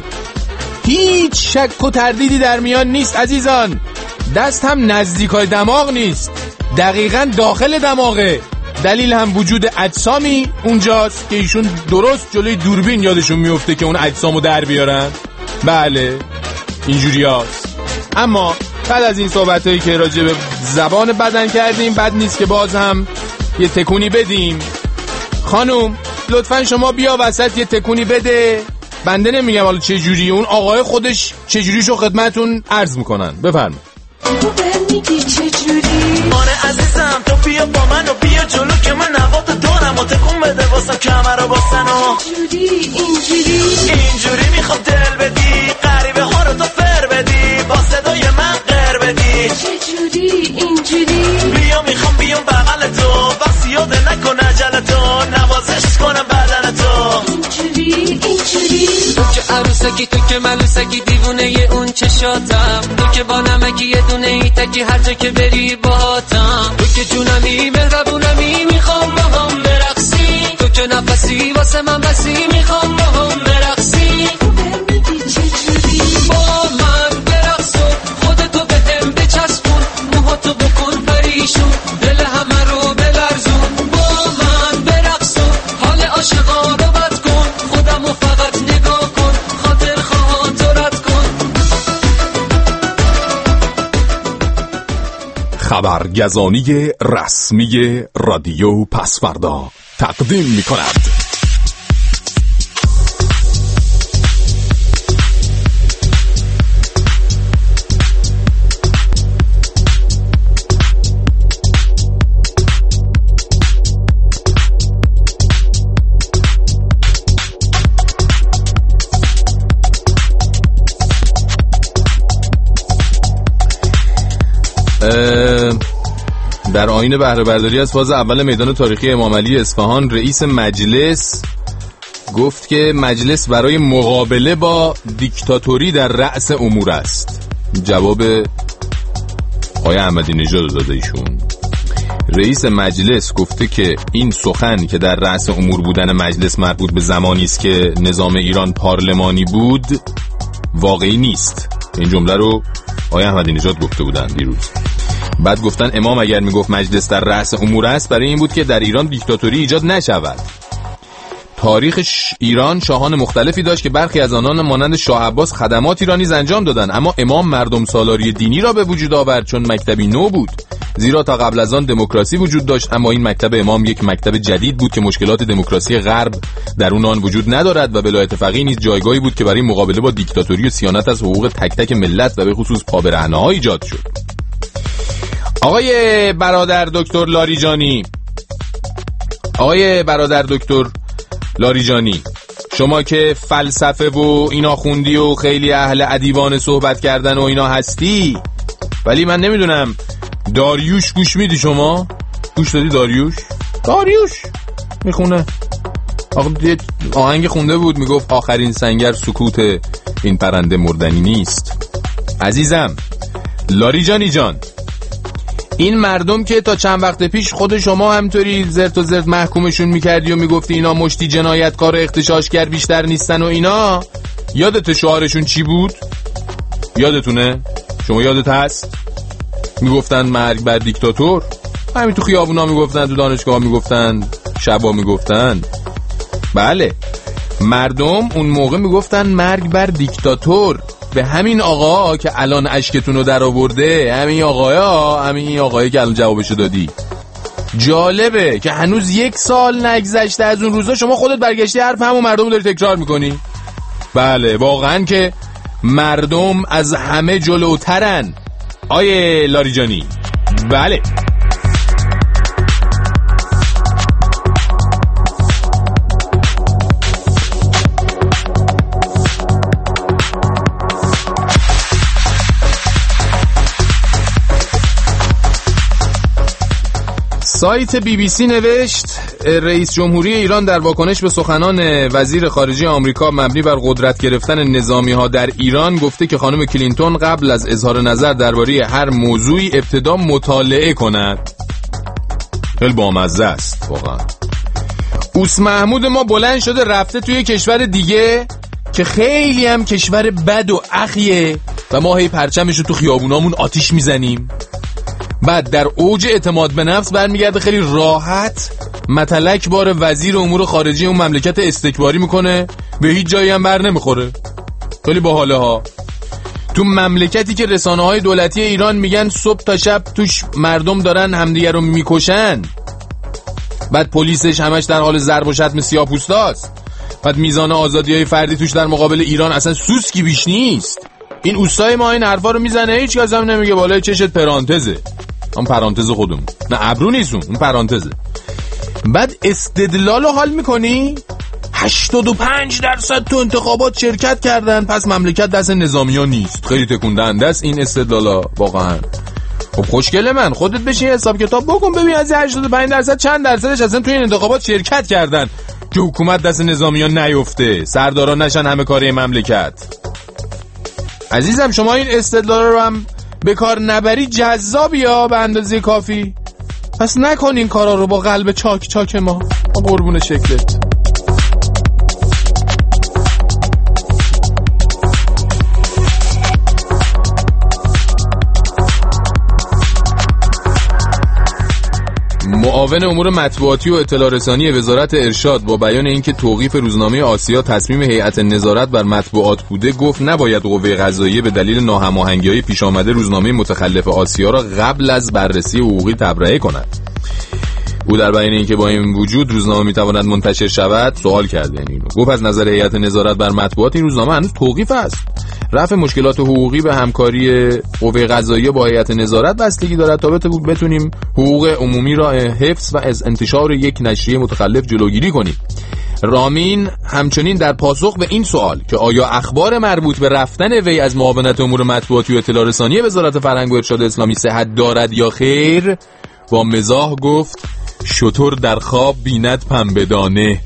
هیچ شک و تردیدی در میان نیست عزیزان. دست هم نزدیکای دماغ نیست، دقیقاً داخل دماغه. دلیل هم وجود اجسامی اونجاست که ایشون درست جلوی دوربین یادشون میفته که اون اجسامو در بیارن. بله اینجوری هست. اما بعد از این صحبتایی که راجع به زبان بدن کردیم، بد نیست که باز هم یه تکونی بدیم. خانوم لطفاً شما بیا وسط یه تکونی بده. بنده نمیگم حالا چه جوری، اون آقای خودش چه جوریشو خدمتون عرض میکنن. بفرمایید. تو میگی چه جوری؟ آره عزیزم تو بیا با من و بیا جلو که من نوات دارم و تکون بده واسم کمر و باسن و چه جوری اینجوری اینجوری میخوام دل بدی، غریبه ها رو تو فر بدی، با صدای من غر بدی. چه جوری اینجوری بیا میخوام بیام بغل تو، بس یاد نکن عجل تو، نوازش کنم بدن تو. اینجوری اینجوری تو که عروسکی، تو که ملوسکی، دیوونه ی اون چشاتم، تو که با نمکی یه دونه ای تکی هر جا که بری باهاتم، تو که خبرگزانی رسمی رادیو پسفردا تقدیم می کند. در آیین بهره برداری از فاز اول میدان تاریخی امام علی اصفهان، رئیس مجلس گفت که مجلس برای مقابله با دیکتاتوری در رأس امور است. جواب آقای احمدی نژاد داده ایشون. رئیس مجلس گفته که این سخن که در رأس امور بودن مجلس مربوط به زمانی است که نظام ایران پارلمانی بود واقعی نیست. این جمله رو آقای احمدی نژاد گفته بودن دیروز. بعد گفتن امام اگر میگفت مجلس در رأس امور است برای این بود که در ایران دیکتاتوری ایجاد نشود. تاریخ ایران شاهان مختلفی داشت که برخی از آنان مانند شاه عباس خدمات ایرانی انجام دادند، اما امام مردم سالاری دینی را به وجود آورد چون مکتبی نو بود. زیرا تا قبل از آن دموکراسی وجود داشت، اما این مکتب امام یک مکتب جدید بود که مشکلات دموکراسی غرب در اون آن وجود ندارد و بلا اتفاقی نیز جایگاهی بود که برای مقابله با دیکتاتوری و صیانت از حقوق تک تک ملت و به خصوص پابرهنه‌ها ایجاد شد. آقای برادر دکتر لاریجانی آقای برادر دکتر لاریجانی شما که فلسفه و اینا خوندی و خیلی اهل ادیبان صحبت کردن و اینا هستی، ولی من نمیدونم داریوش گوش میدی؟ شما گوش دادی داریوش؟ داریوش میخونه آقا آهنگ خونده بود میگفت آخرین سنگر سکوت این پرنده مردنی نیست. عزیزم لاریجانی جان، این مردم که تا چند وقت پیش خود شما همطوری زرت و زرت محکومشون میکردی و میگفتی اینا مشتی جنایتکار و اغتشاشگر بیشتر نیستن و اینا، یادت شعارشون چی بود؟ یادتونه؟ شما یادت هست؟ میگفتن مرگ بر دیکتاتور، همین تو خیابونا میگفتن، تو دانشگاه میگفتن، شبا میگفتن. بله مردم اون موقع میگفتن مرگ بر دیکتاتور. به همین آقا که الان اشکتون رو در آورده، همین آقایا، همین آقایی که الان جوابشو دادی. جالبه که هنوز یک سال نگذشته از اون روزا شما خودت برگشتی حرف همون مردم رو داری تکرار میکنی. بله واقعا که مردم از همه جلوترن آیه لاریجانی. بله سایت بی بی سی نوشت رئیس جمهوری ایران در واکنش به سخنان وزیر خارجه آمریکا مبنی بر قدرت گرفتن نظامی ها در ایران گفته که خانم کلینتون قبل از اظهار نظر درباره هر موضوعی ابتدا مطالعه کند. خیلی بامزه است واقعا. اوس محمود ما بلند شده رفته توی کشور دیگه که خیلی هم کشور بد و اخیه و ما هی پرچمشو تو خیابونامون آتیش میزنیم. بعد در اوج اعتماد به نفس برمیگرده خیلی راحت متلک بار وزیر امور خارجه اون مملکت استکباری میکنه، به هیچ جایی هم بر نمیخوره. خیلی باحاله ها. تو مملکتی که رسانه های دولتی ایران میگن صبح تا شب توش مردم دارن همدیگه رو میکشن، بعد پلیسش همش در حال ضرب و شتم سیاه‌پوستاست، بعد میزان آزادی های فردی توش در مقابل ایران اصلا سوسکی بیش نیست. این اوستای ما این حرفا رو میزنه، هیچ کس هم نمیگه بالای چشت پرانتزه. اون پرانتز خودمون، نه ابرو نیستون، اون پرانتزه. بعد استدلال رو حال میکنی هشتاد و پنج درصد تو انتخابات شرکت کردن، پس مملکت دست نظامیان نیست. خیلی تکون دهنده است این استدلالا واقعا. خب خوشگله من خودت بشین حساب کتاب بکن ببین از هشتاد و پنج درصد چند درصدش اصلا توی این انتخابات شرکت کردن که حکومت دست نظامیان نیفته، سرداران نشن همه کاره مملکت. عزیزم شما این استدلال رو هم به کار نبری جذابی یا به اندازه کافی؟ پس نکن این کارا رو با قلب چاک چاک ما. قربون شکلت. معاون امور مطبوعاتی و اطلاع رسانی وزارت ارشاد با بیان اینکه توقیف روزنامه آسیا تصمیم هیئت نظارت بر مطبوعات بوده، گفت نباید قوه قضاییه به دلیل ناهماهنگی‌های پیش آمده روزنامه متخلف آسیا را قبل از بررسی حقوقی تبرئه کند. او در بیان اینکه با این وجود روزنامه میتواند منتشر شود سوال کرد. یعنی گفت از نظر هیئت نظارت بر مطبوعات این روزنامه هنوز توقیف است. رفع مشکلات حقوقی به همکاری قوه قضاییه با هیئت نظارت بستگی دارد تا بتونیم حقوق عمومی را حفظ و از انتشار یک نشریه متخلف جلوگیری کنیم. رامین همچنین در پاسخ به این سوال که آیا اخبار مربوط به رفتن وی از معاونت امور مطبوعاتی و اطلاع رسانی وزارت فرهنگ و ارشاد اسلامی صحت دارد یا خیر، با مزاح گفت شتر در خواب بیند پنبه دانه.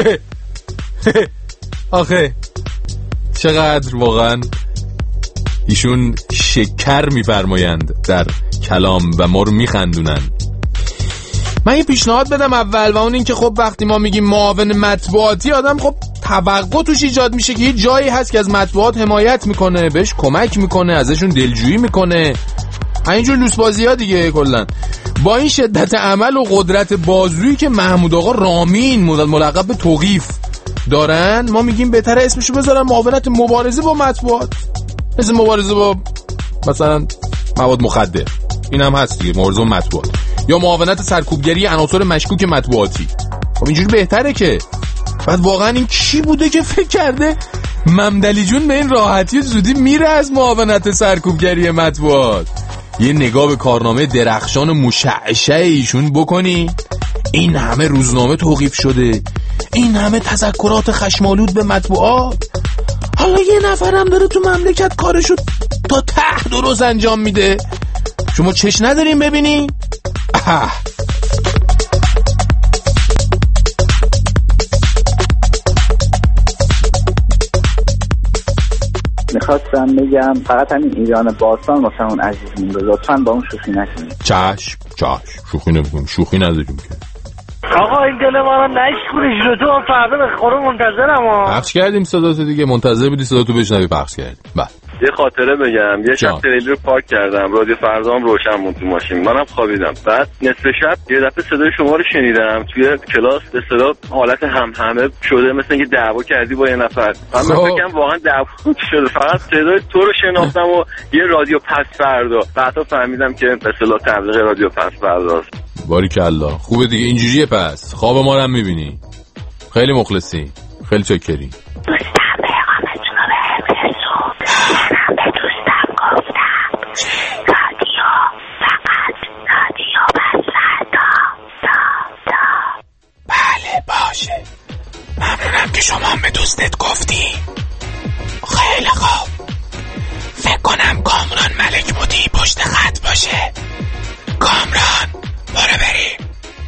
آخه چقدر واقعا ایشون شکر میفرمایند در کلام و ما رو میخندونن. من یه پیشنهاد بدم اول، و اون این که خب وقتی ما میگیم معاون مطبوعاتی، آدم خب توقع توش ایجاد میشه که یه جایی هست که از مطبوعات حمایت میکنه، بهش کمک میکنه، ازشون دلجویی میکنه، اینجور لوسبازی ها دیگه. کلن با این شدت عمل و قدرت بازویی که محمود آقا رامین ملقب به توقیف دارن، ما میگیم بهتره اسمشو بذارن معاونت مبارزه با مطبوعات، مثل مبارزه با مثلا مواد مخدر، این هم هست دیگه، مبارزه با مطبوعات، یا معاونت سرکوبگری عناصر مشکوک مطبوعاتی. خب اینجوری بهتره که. بعد واقعا این کی بوده که فکر کرده ممدلی جون به این راحتی زودی میره از معاونت سرکوبگری مطبوعات؟ یه نگاه به کارنامه درخشان و مشعشع ایشون بکنی. این همه روزنامه توقیف شده، این همه تذکرات خشمالود به مطبوعات، حالا یه نفرم داره تو مملکت کارشو تا ته درست انجام میده، شما چش نداریم ببینی؟ اه. میخواستم بگم فقط همین ایران باستان واسه اون عزیز مونده، لطفاً با اون شوخی نکنید. چشم چشم، شوخی نمیکنیم، شوخی نداریم که. آقا این دل ما رو نشکونش رو، تو فردا به خورو منتظرم ها. پخش کردیم صداتو دیگه، منتظر بودی صداتو بشنوی، پخش کردیم. بله یه خاطره بگم، یه شب تریلی رو پارک کردم، رادیو فردا هم روشن بود تو ماشین، منم خوابیدم. بعد نصف شب یه دفعه صدای شما رو شنیدم توی کلاس، به صدا حالت هم همه شده، مثل اینکه دعوا کردی با یه نفر. من فکرم واقعا دعوا شده، فقط صدای تو رو شناختم و یه رادیو پس فردا. بعدا فهمیدم که به اصطلاح تبلیغ رادیو پس فرداست. باریکالله، خوبه دیگه اینجوریه. پس خواب ما رو هم میبینی. خیلی مخلصی، خیلی چاکری. باشه، ممنونم که شما هم به دوستت گفتی. خیلی خوب، فکر کنم کامران ملک مودی پشت خط باشه. کامران برو بریم.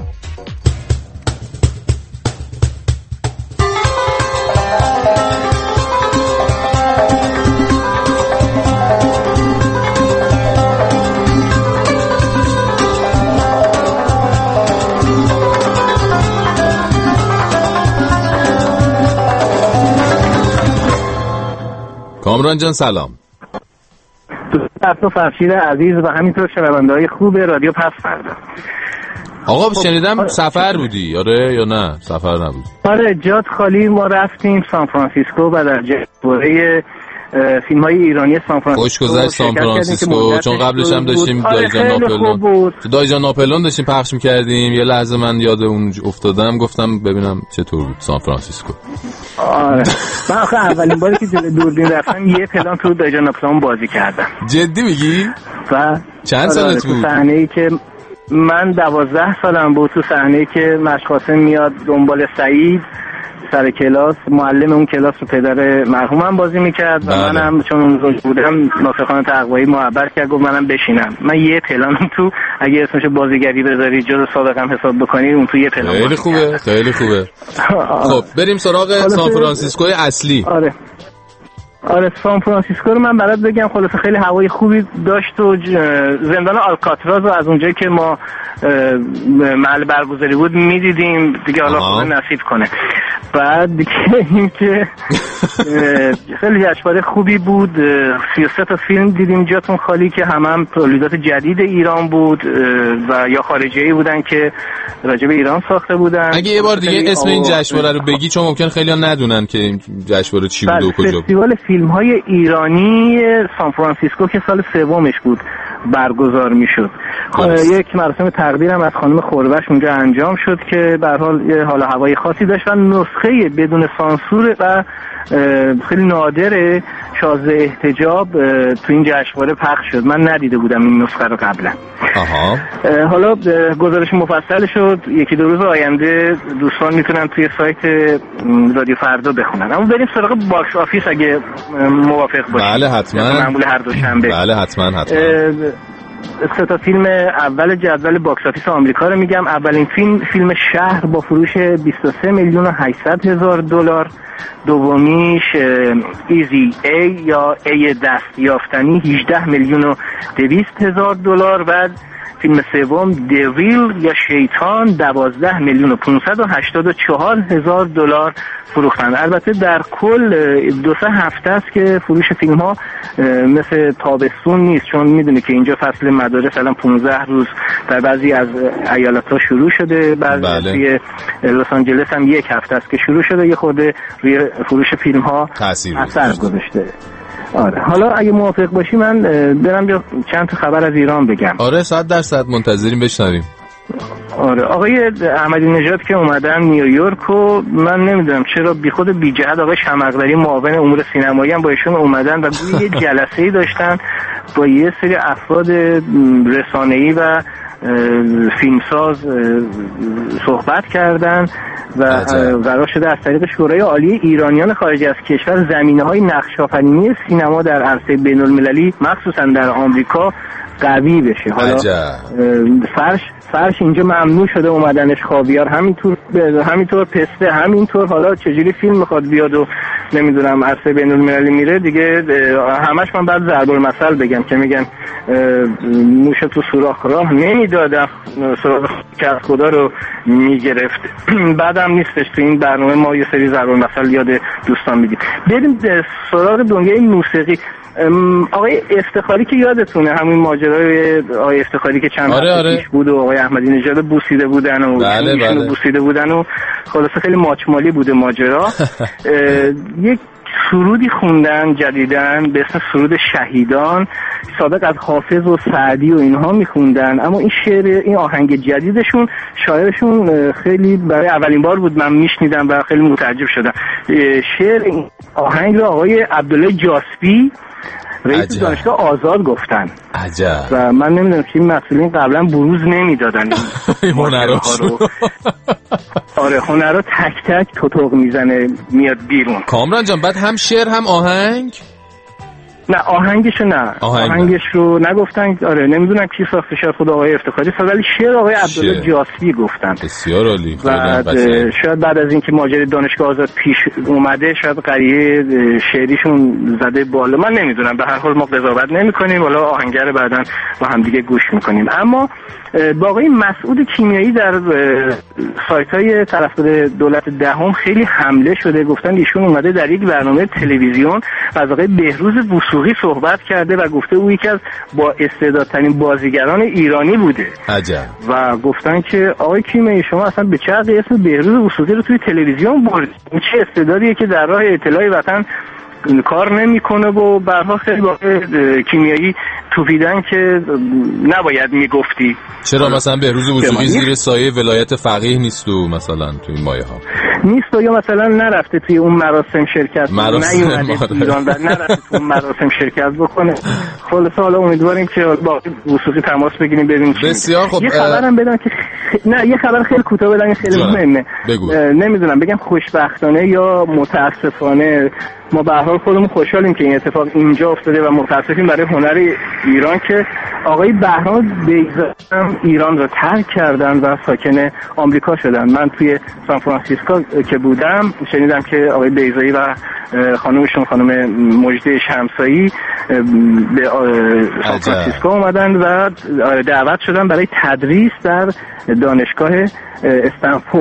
کامران جان سلام. دوستان فرشید عزیز و همینطور شنونده‌های خوب رادیو پس فردا. آقا شنیدم سفر بودی، آره یا نه؟ سفر نبود. آره جات خالی، ما رفتیم سان فرانسیسکو و در جشنواره فیلم‌های ایرانی سان فرانسیسکو خوش گذشت سان فرانسیسکو، چون قبلش هم داشتیم دایجان ناپلون دایجان ناپلون داشتیم پخش می‌کردیم. یه لحظه من یاد اون افتادم، گفتم ببینم چطور بود سان فرانسیسکو. آره من آخه اولین باری که دوربین رفتم یه پلان تو دایجان ناپلون بازی کردم. جدی میگی؟ و چند سالت بود؟ صحنه‌ای که من دوازده سالم بود، تو صحنه‌ای که مشقاسم میاد دنبال سعید سر کلاس، معلم اون کلاس رو پدر مرحومم بازی میکرد و بله. منم چون اون روز بودم ناصرخان تقوایی محبت کرد، گفت منم بشینم. من یه پلانم تو، اگه اسمشو بازیگری بذاری جز سابقم حساب بکنی، اون تو یه پلان. خیلی خوبه کرد. خیلی خوبه. خب بریم سراغ سان فرانسیسکوی اصلی. آره آره سان فرانسیسکو رو من برات بگم، خلاصه خیلی هوای خوبی داشت و زندان آلکاتراز رو از اونجایی که ما محل برگزاری بود میدیدیم دیگه، حالا خدا نصیب کنه. بعد دیگه این که خیلی جشنواره خوبی بود. سی و سه تا فیلم دیدیم جاتون خالی که همه هم تولیدات جدید ایران بود و یا خارجی بودن که راجع به ایران ساخته بودن. اگه یه بار دیگه اسم این جشنواره رو بگی چون ممکن خیلی ها ندونن که این جشنواره چی بود و کجا بود. فستیوال فیلم های ایرانی سان فرانسیسکو که سال سومش بود برگزار میشد. یک مراسم تقدیر هم از خانم خوربش اونجا انجام شد که به هر حال یه حال هوای خاصی داشت و نسخه بدون سانسور و خیلی نادره شازده احتجاب تو این جشنواره پخش شد. من ندیده بودم این نسخه رو قبلا. آها. حالا گزارش مفصل شد یکی دو روز آینده دوستان میتونن توی سایت رادیو فردا بخونن. اما بریم سراغ باکس آفیس اگه موافق باشید. بله حتما. معمول هر دوشنبه. بله حتما حتما. سه تا فیلم اول جدول باکس آفیس آمریکا رو میگم. اولین فیلم فیلم شهر با فروش بیست و سه میلیون و هشتصد هزار دلار. دومیش ایزی ای یا ای دست یافتنی هجده میلیون و دویست هزار دلار. بعد فیلم سوم دیویل یا شیطان دوازده میلیون و پانصد و هشتاد و چهار هزار دلار فروختن. البته در کل دو سه هفته است که فروش فیلم ها مثل تابستون نیست چون میدونه که اینجا فصل مدارس الان پانزده روز در بعضی از ایالت ها شروع شده. بعضی از توی لس آنجلس هم یک هفته است که شروع شده. یه خورده روی فروش فیلم ها اثر گذاشته. آره حالا اگه موافق باشی من برم یا چند تا خبر از ایران بگم. آره صد درصد منتظریم بشنویم. آره آقای احمدی نژاد که اومدن نیویورک و من نمیدونم چرا بی خود بی جهت آقای شمقدری معاون امور سینمایی هم با ایشون اومدن و گویا یه جلسه‌ای داشتن با یه سری افراد رسانه‌ای و فیلمساز صحبت کردن و قرار شده از طریق شورای عالی ایرانیان خارج از کشور زمینه‌های نقش‌آفرینی سینما در عرصه بین‌المللی مخصوصا در آمریکا قوی بشه. حالا فرش فرش اینجا ممنوع شده اومدنش، خاویار همینطور همینطور پسته همینطور. حالا چجوری فیلم میخواد بیاد و نمیدونم عرصه بین‌المللی میره دیگه همش من بعد ضرب المثل بگم که میگن موش تو سوراخ راه نمیدادم سراغ که خدا رو میگرفت. بعدم نیستش تو این برنامه ما یه سری ضرب المثل یاد دوستان میدیم. بریم سراغ دنیای موسیقی. آقای افتخاری که یادتونه همین ماجرای آقای افتخاری که چند آره آره. پیش بود و آقای احمدی نژاد بوسیده بودن و بله بله. بوسیده بودن و خلاصه خیلی ماچمالی بوده ماجرا. یک سرودی خوندن جدیدن به اسم سرود شهیدان. سابق از حافظ و سعدی و اینها میخوندن اما این شعر این آهنگ جدیدشون شاعرشون خیلی برای اولین بار بود من میشنیدم و خیلی متعجب شدم. شعر این آهنگ رو آقای عبدالله جاسبی رئیس دانشگاه آزاد گفتن. عجب. و من نمیدونم که این مسئولین قبلا بروز نمیدادن این هنرها رو. آره هنرها تک تک توتوق میزنه میاد بیرون. کامران جان بعد هم شعر هم آهنگ؟ نه آهنگشو نه آهنگ آهنگش رو نگفتن. آره نمیدونم کی ساخته شاید خود آقای افتخاری ساخت ولی شعر آقای عبدالله جاسبی گفتن. بسیار عالی. شاید بعد از اینکه ماجرای دانشگاه آزاد پیش اومده شاید قریه شعریشون زده بالا من نمیدونم. به هر حال ما قضاوت نمی‌کنیم حالا آهنگر بعداً با هم دیگه گوش می‌کنیم. اما با آقای مسعود کیمیایی در سایت‌های طرفدار دولت دهم خیلی حمله شده. گفتن ایشون اومده در یک برنامه تلویزیون از آقای بهروز وثوقی صحبت کرده و گفته او یکی از با استعدادترین بازیگران ایرانی بوده. عجب. و گفتن که آقای کیمیایی شما اصلا به چه عقلی اسم بهروز وثوقی رو توی تلویزیون بردید؟ این چه استعدادیه که در راه اطلاع وطن کار نمیکنه و برها خیلی با کیمیایی توفیدن که نباید میگفتی. چرا مثلا بهروز وثوقی زیر سایه ولایت فقیه نیست و مثلا تو این مایه ها نیست و یا مثلا نرفته توی اون مراسم شرکت نیومده تو ایران و نرفته تو اون مراسم شرکت بکنه. خلاص حالا امیدواریم که با وثوقی تماس بگیریم ببینیم چی. بسیار خوب. یه خبرم بدم که خ... نه یه خبر خیلی کوتاه بدم خیلی مهمه. نمیدونم بگم خوشبختانه یا متاسفانه ما به هر حال خودمون خوشحالیم که این اتفاق اینجا افتاده و متاسفیم برای هنر ایران که آقای بهرام بیضایی هم ایران رو ترک کردن و ساکن آمریکا شدن. من توی سان فرانسیسکو که بودم شنیدم که آقای بیضایی و خانومشون خانم مجده شمسایی به سان فرانسیسکو اومدن و دعوت شدن برای تدریس در دانشگاه استنفورد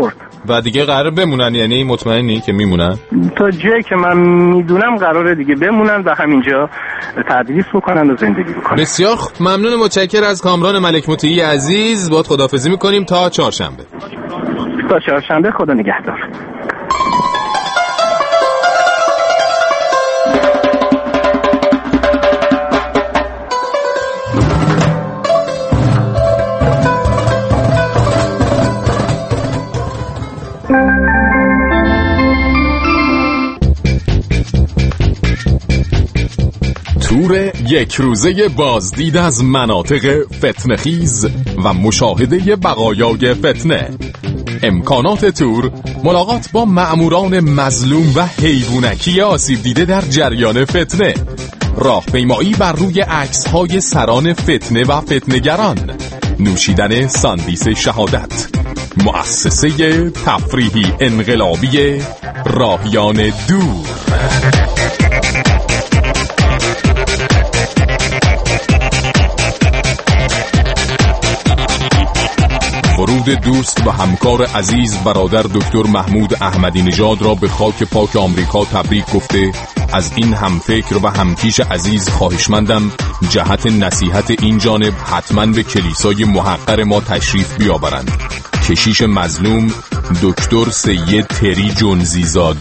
و دیگه قرار بمونن، یعنی مطمئنی که میمونن؟ تا جایی که من میدونم قراره دیگه بمونن و همینجا تدریس بکنن و زندگی بکنن. بسیار ممنون، متشکرم از کامران ملک مطیعی عزیز. باهات خداحافظی میکنیم تا چهارشنبه. تا چهارشنبه، خدا نگهدار. تور یک روزه بازدید از مناطق فتنه‌خیز و مشاهده بقایای فتنه. امکانات تور: ملاقات با مأموران مظلوم و حیوانکی آسیب دیده در جریان فتنه، راهپیمایی بر روی عکس‌های سران فتنه و فتنه‌گران، نوشیدن ساندیس شهادت. مؤسسه تفریحی انقلابی راهیان دور. ورود دوست و همکار عزیز برادر دکتر محمود احمدی نژاد را به خاک پاک آمریکا تبریک گفته، از این همفکر و همکیش عزیز خواهشمندم جهت نصیحت این جانب حتما به کلیسای محقر ما تشریف بیاورند. کشیش مظلوم دکتر سید تری جنزیزاد.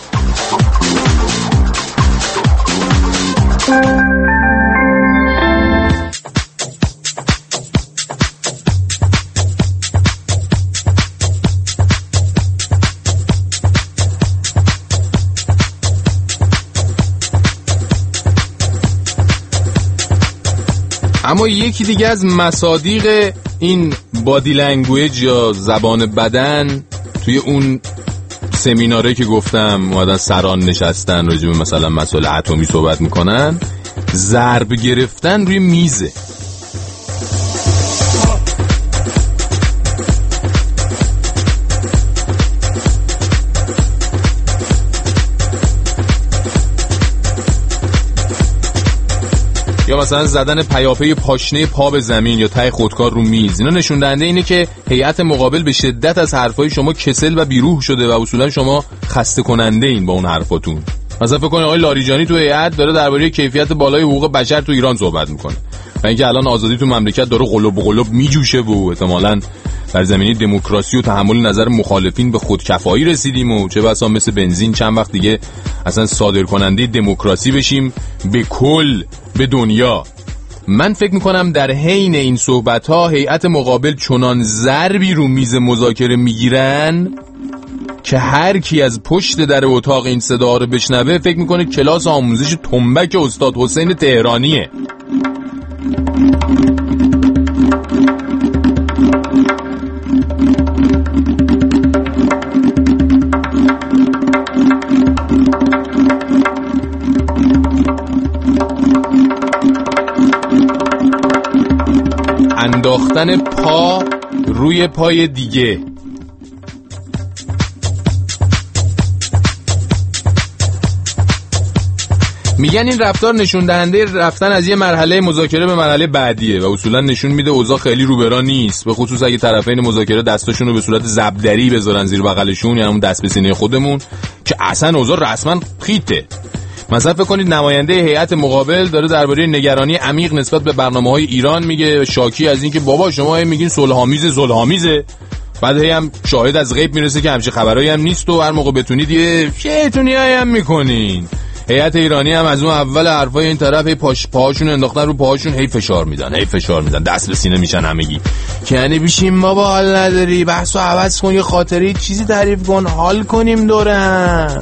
اما یکی دیگه از مصادیق این بادی لنگویج یا زبان بدن توی اون سمیناره که گفتم اومدن سران نشستن راجع به مثلا مسائل اتمی صحبت میکنن، ضرب گرفتن روی میزه. یا مثلا زدن پیاپی پاشنه پا به زمین یا ته خودکار رو میز. اینا نشون دهنده اینه که هیئت مقابل به شدت از حرفای شما کسل و بیروح شده و اصولا شما خسته کننده این با اون حرفاتون. مثلا فکر کنید آقای لاریجانی تو هیئت داره درباره کیفیت بالای حقوق بشر تو ایران صحبت میکنه و اینکه الان آزادی تو مملکت داره قلوب قلوب میجوشه و احتمالاً در زمینه دموکراسی و تحمل نظر مخالفین به خودکفایی رسیدیم و چه بسا مثل بنزین چند وقت دیگه اصلا صادر کننده دموکراسی بشیم به کل به دنیا. من فکر میکنم در حین این صحبت ها هیئت مقابل چنان ضربی رو میز مذاکره میگیرن که هر کی از پشت در اتاق این صدا رو بشنوه فکر میکنه کلاس آموزش تنبک استاد حسین تهرانیه. انداختن پا روی پای دیگه. میگن این رفتار نشون دهنده رفتن از یه مرحله مذاکره به مرحله بعدیه و اصولا نشون میده اوضاع خیلی رو به راه نیست، به خصوص اگه طرفین مذاکره دستاشون رو به صورت زبدری بذارن زیر بغلشون، یعنی اون دست به سینه خودمون، که اصلا اوضاع رسما خیته. مثلا فکر کنید نماینده هیئت مقابل داره درباره نگرانی عمیق نسبت به برنامه‌های ایران میگه، شاکی از این که بابا شما هم میگین صلح‌آمیزه صلح‌آمیزه، بعد هی هم شاهد از غیب میرسه که همچین خبرایی هم نیست و هر موقع بتونید یه شیطونیایی هم میکنین. هیئت ایرانی هم از اون اول حرفای این طرف هی پاش پاهاشون انداختن رو پاهاشون، هی فشار میدن هی فشار میدن دست به سینه میشن همگی که یعنی بشین بابا حال نداری، بحثو عوض کن، یه خاطره چیزی تعریف کن، حال کنیم دوره هم.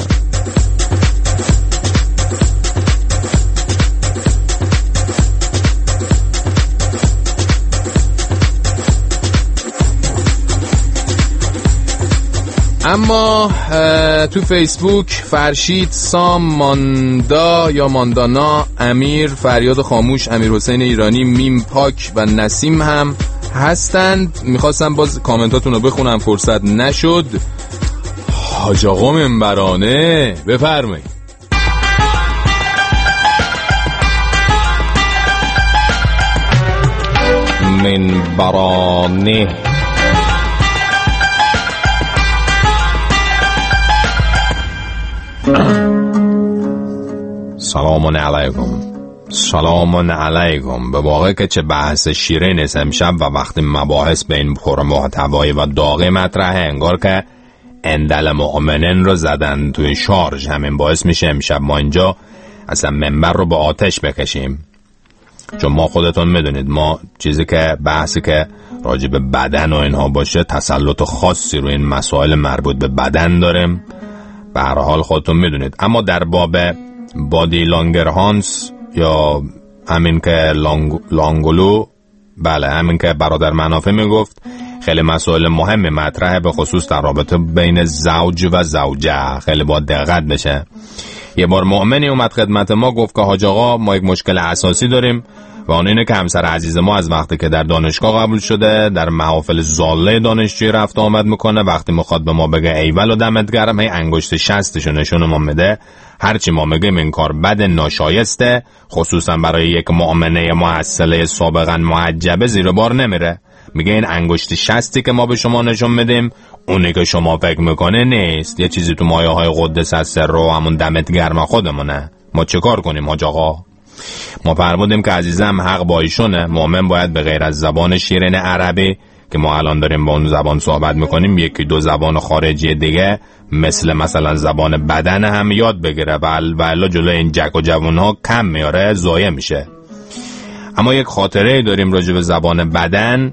اما تو فیسبوک فرشید، سام، ماندا یا ماندانا، امیر، فریاد خاموش، امیر حسین ایرانی، میم پاک و نسیم هم هستند. میخواستم باز کامنتاتون رو بخونم فرصت نشد. حاج آقا منبرانه بفرمایید. منبرانه سلام علیکم. سلام علیکم. به واقع که چه بحث شیرین است امشب و وقتی مباحث به این پرمحتوای و داغی مطرحه انگار که اندل مؤمنین رو زدن توی شارژ. همین باعث میشه امشب ما اینجا اصلا منبر رو به آتش بکشیم، چون ما خودتون میدونید ما چیزی که بحثی که راجع به بدن و اینها باشه تسلط خاصی روی این مسائل مربوط به بدن داریم، به هر حال خودتون میدونید. اما در باب بادی لانگرهانس یا همین که لانگ... لانگولو، بله همین که برادر منافع میگفت، خیلی مسائل مهم مطرحه، به خصوص در رابطه بین زوج و زوجه. خیلی باید دقت بشه. یه بار مؤمنی اومد خدمت ما گفت که حاج آقا ما یک مشکل اساسی داریم و اون اینه که همسر عزیز ما از وقتی که در دانشگاه قبول شده در محافل زاله دانشجویی رفت آمد میکنه، وقتی میخواد به ما بگه ایول و دمت گرم هی انگشت شستشو نشون ما میده. هرچی ما میگیم این کار بد، ناشایسته، خصوصا برای یک مؤمنه محصله سابقا محجبه زیر بار نمیره. میگه این انگشت شستی که ما به شما نشون میدیم اونی که شما فکر میکنه نیست، یه چیزی تو مایه های قدس از سر رو همون دمت گرم خودمونه. ما چه کار کنیم حاج آقا؟ ما فرمودیم که عزیزم حق با ایشونه. مؤمن باید به غیر از زبان شیرین عربی که ما الان داریم با اون زبان صحبت میکنیم یکی دو زبان خارجی دیگه مثل مثلا زبان بدن هم یاد بگیره و الا جلوی این جک و جوون ها کم میاره، ضایع میشه. اما یک خاطره داریم راجع به زبان بدن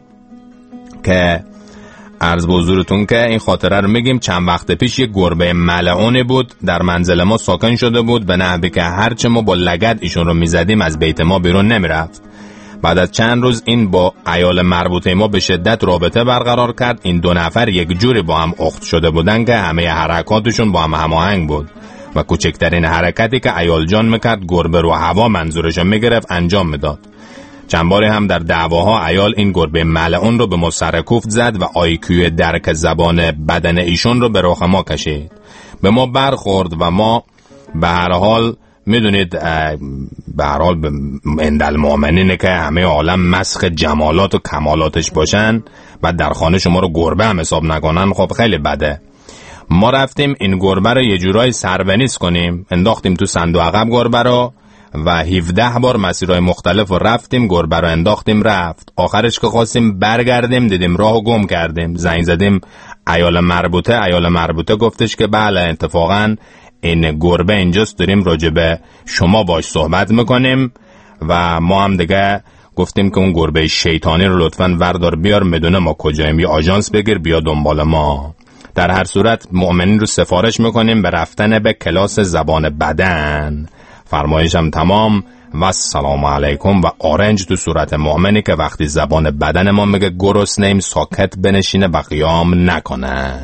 که عرض به حضورتون که این خاطره رو میگیم. چند وقت پیش یک گربه ملعونی بود در منزل ما ساکن شده بود، به نحوی که هرچه ما با لگد ایشون رو میزدیم از بیت ما بیرون نمیرفت. بعد از چند روز این با عیال مربوطه ما به شدت رابطه برقرار کرد. این دو نفر یک جوری با هم اخت شده بودن که همه حرکاتشون با هم هماهنگ بود و کوچکترین حرکتی که عیال جان میکرد گربه رو هوا منظورش میگرفت انجام میداد. چند باری هم در دعواها عیال این گربه ملعون رو به ما سر کوفت زد و آیکیو درک زبان بدن ایشون رو به رخ ما کشید. به ما برخورد و ما به هر حال میدونید به هر حال اندل مؤمنینه که همه عالم مسخ جمالات و کمالاتش باشن، بعد در خانه شما رو گربه هم حساب نکنن، خب خیلی بده. ما رفتیم این گربه رو یه جورای سربنیز کنیم، انداختیم تو صندوق عقب گربه رو و هفده بار مسیرهای مختلف رو رفتیم، گربه رو انداختیم رفت. آخرش که خواستیم برگردیم دیدیم راهو گم کردیم. زنگ زدیم عیال مربوطه، عیال مربوطه گفتش که بله اتفاقاً این گربه اینجاست، داریم راجع به شما باش صحبت میکنیم. و ما هم دیگه گفتیم که اون گربه شیطانی رو لطفاً وردار بیار، میدونه ما کجاییم، یه آژانس بگیر بیا دنبال ما. در هر صورت مؤمنین رو سفارش میکنیم به رفتن به کلاس زبان بدن. فرمایشم تمام و السلام علیکم و آرنج تو صورت مؤمنی که وقتی زبان بدن ما میگه گرسنه‌ایم ساکت بنشینه و قیام نکنه.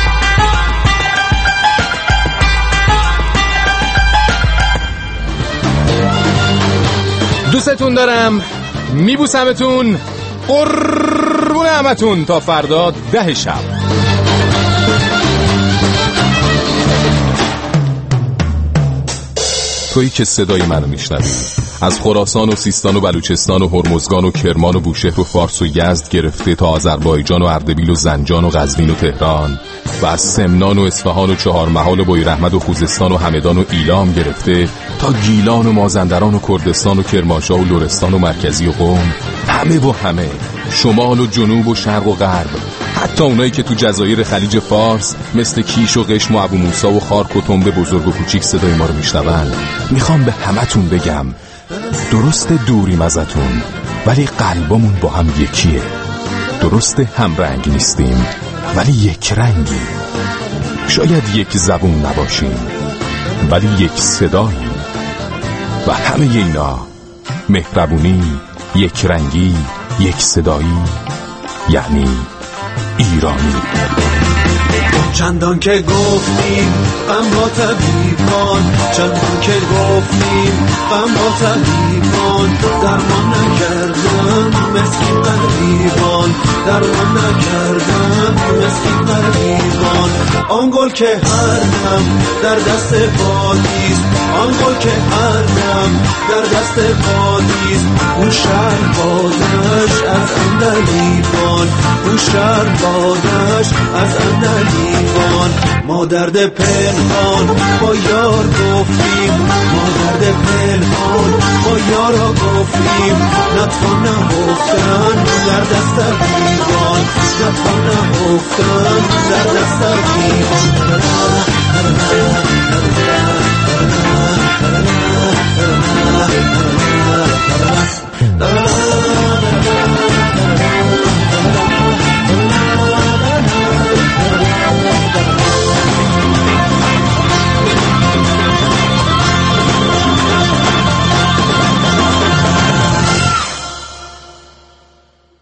دوستتون دارم، میبوسمتون، قربون همتون. تا فردا ده شب. تویی که صدای منو میشنوی از خراسان و سیستان و بلوچستان و هرمزگان و کرمان و بوشهر و فارس و یزد گرفته تا آذربایجان و اردبیل و زنجان و قزوین و تهران و از سمنان و اصفهان و چهارمحال و بویراحمد و خوزستان و همدان و ایلام گرفته تا گیلان و مازندران و کردستان و کرمانشاه و لرستان و مرکزی و قم، همه و همه، شمال و جنوب و شرق و غرب، حتی اونایی که تو جزایر خلیج فارس مثل کیش و قشم و ابو موسی و خارک و تنبه بزرگ و کوچیک صدای ما رو میشنون. میخوام به همتون بگم درست دوریم ازتون ولی قلبمون با هم یکیه. درست هم رنگ نیستیم ولی یک رنگی. شاید یک زبون نباشیم ولی یک صداییم. و همه اینا مهربونی، یک رنگی، یک صدایی، یعنی ایرانی. چندان که گفتیم غم با طبیبان، چندان که گفتیم غم با طبیبان، درمان نکردن مسکین غریبان، درمان نکردن مسکین غریبان. آن گل که هر دم در دست بادیست، آن گل که هر دم در دست بادیست، اون شهر بازش از اندلیبان، ایران اون شهر بادش از اندلیوان ما درد پنهان با یار گفتیم ما درد پنهان با یارا گفتیم نتوان نهفتن در دست دیوان نتوان نهفتن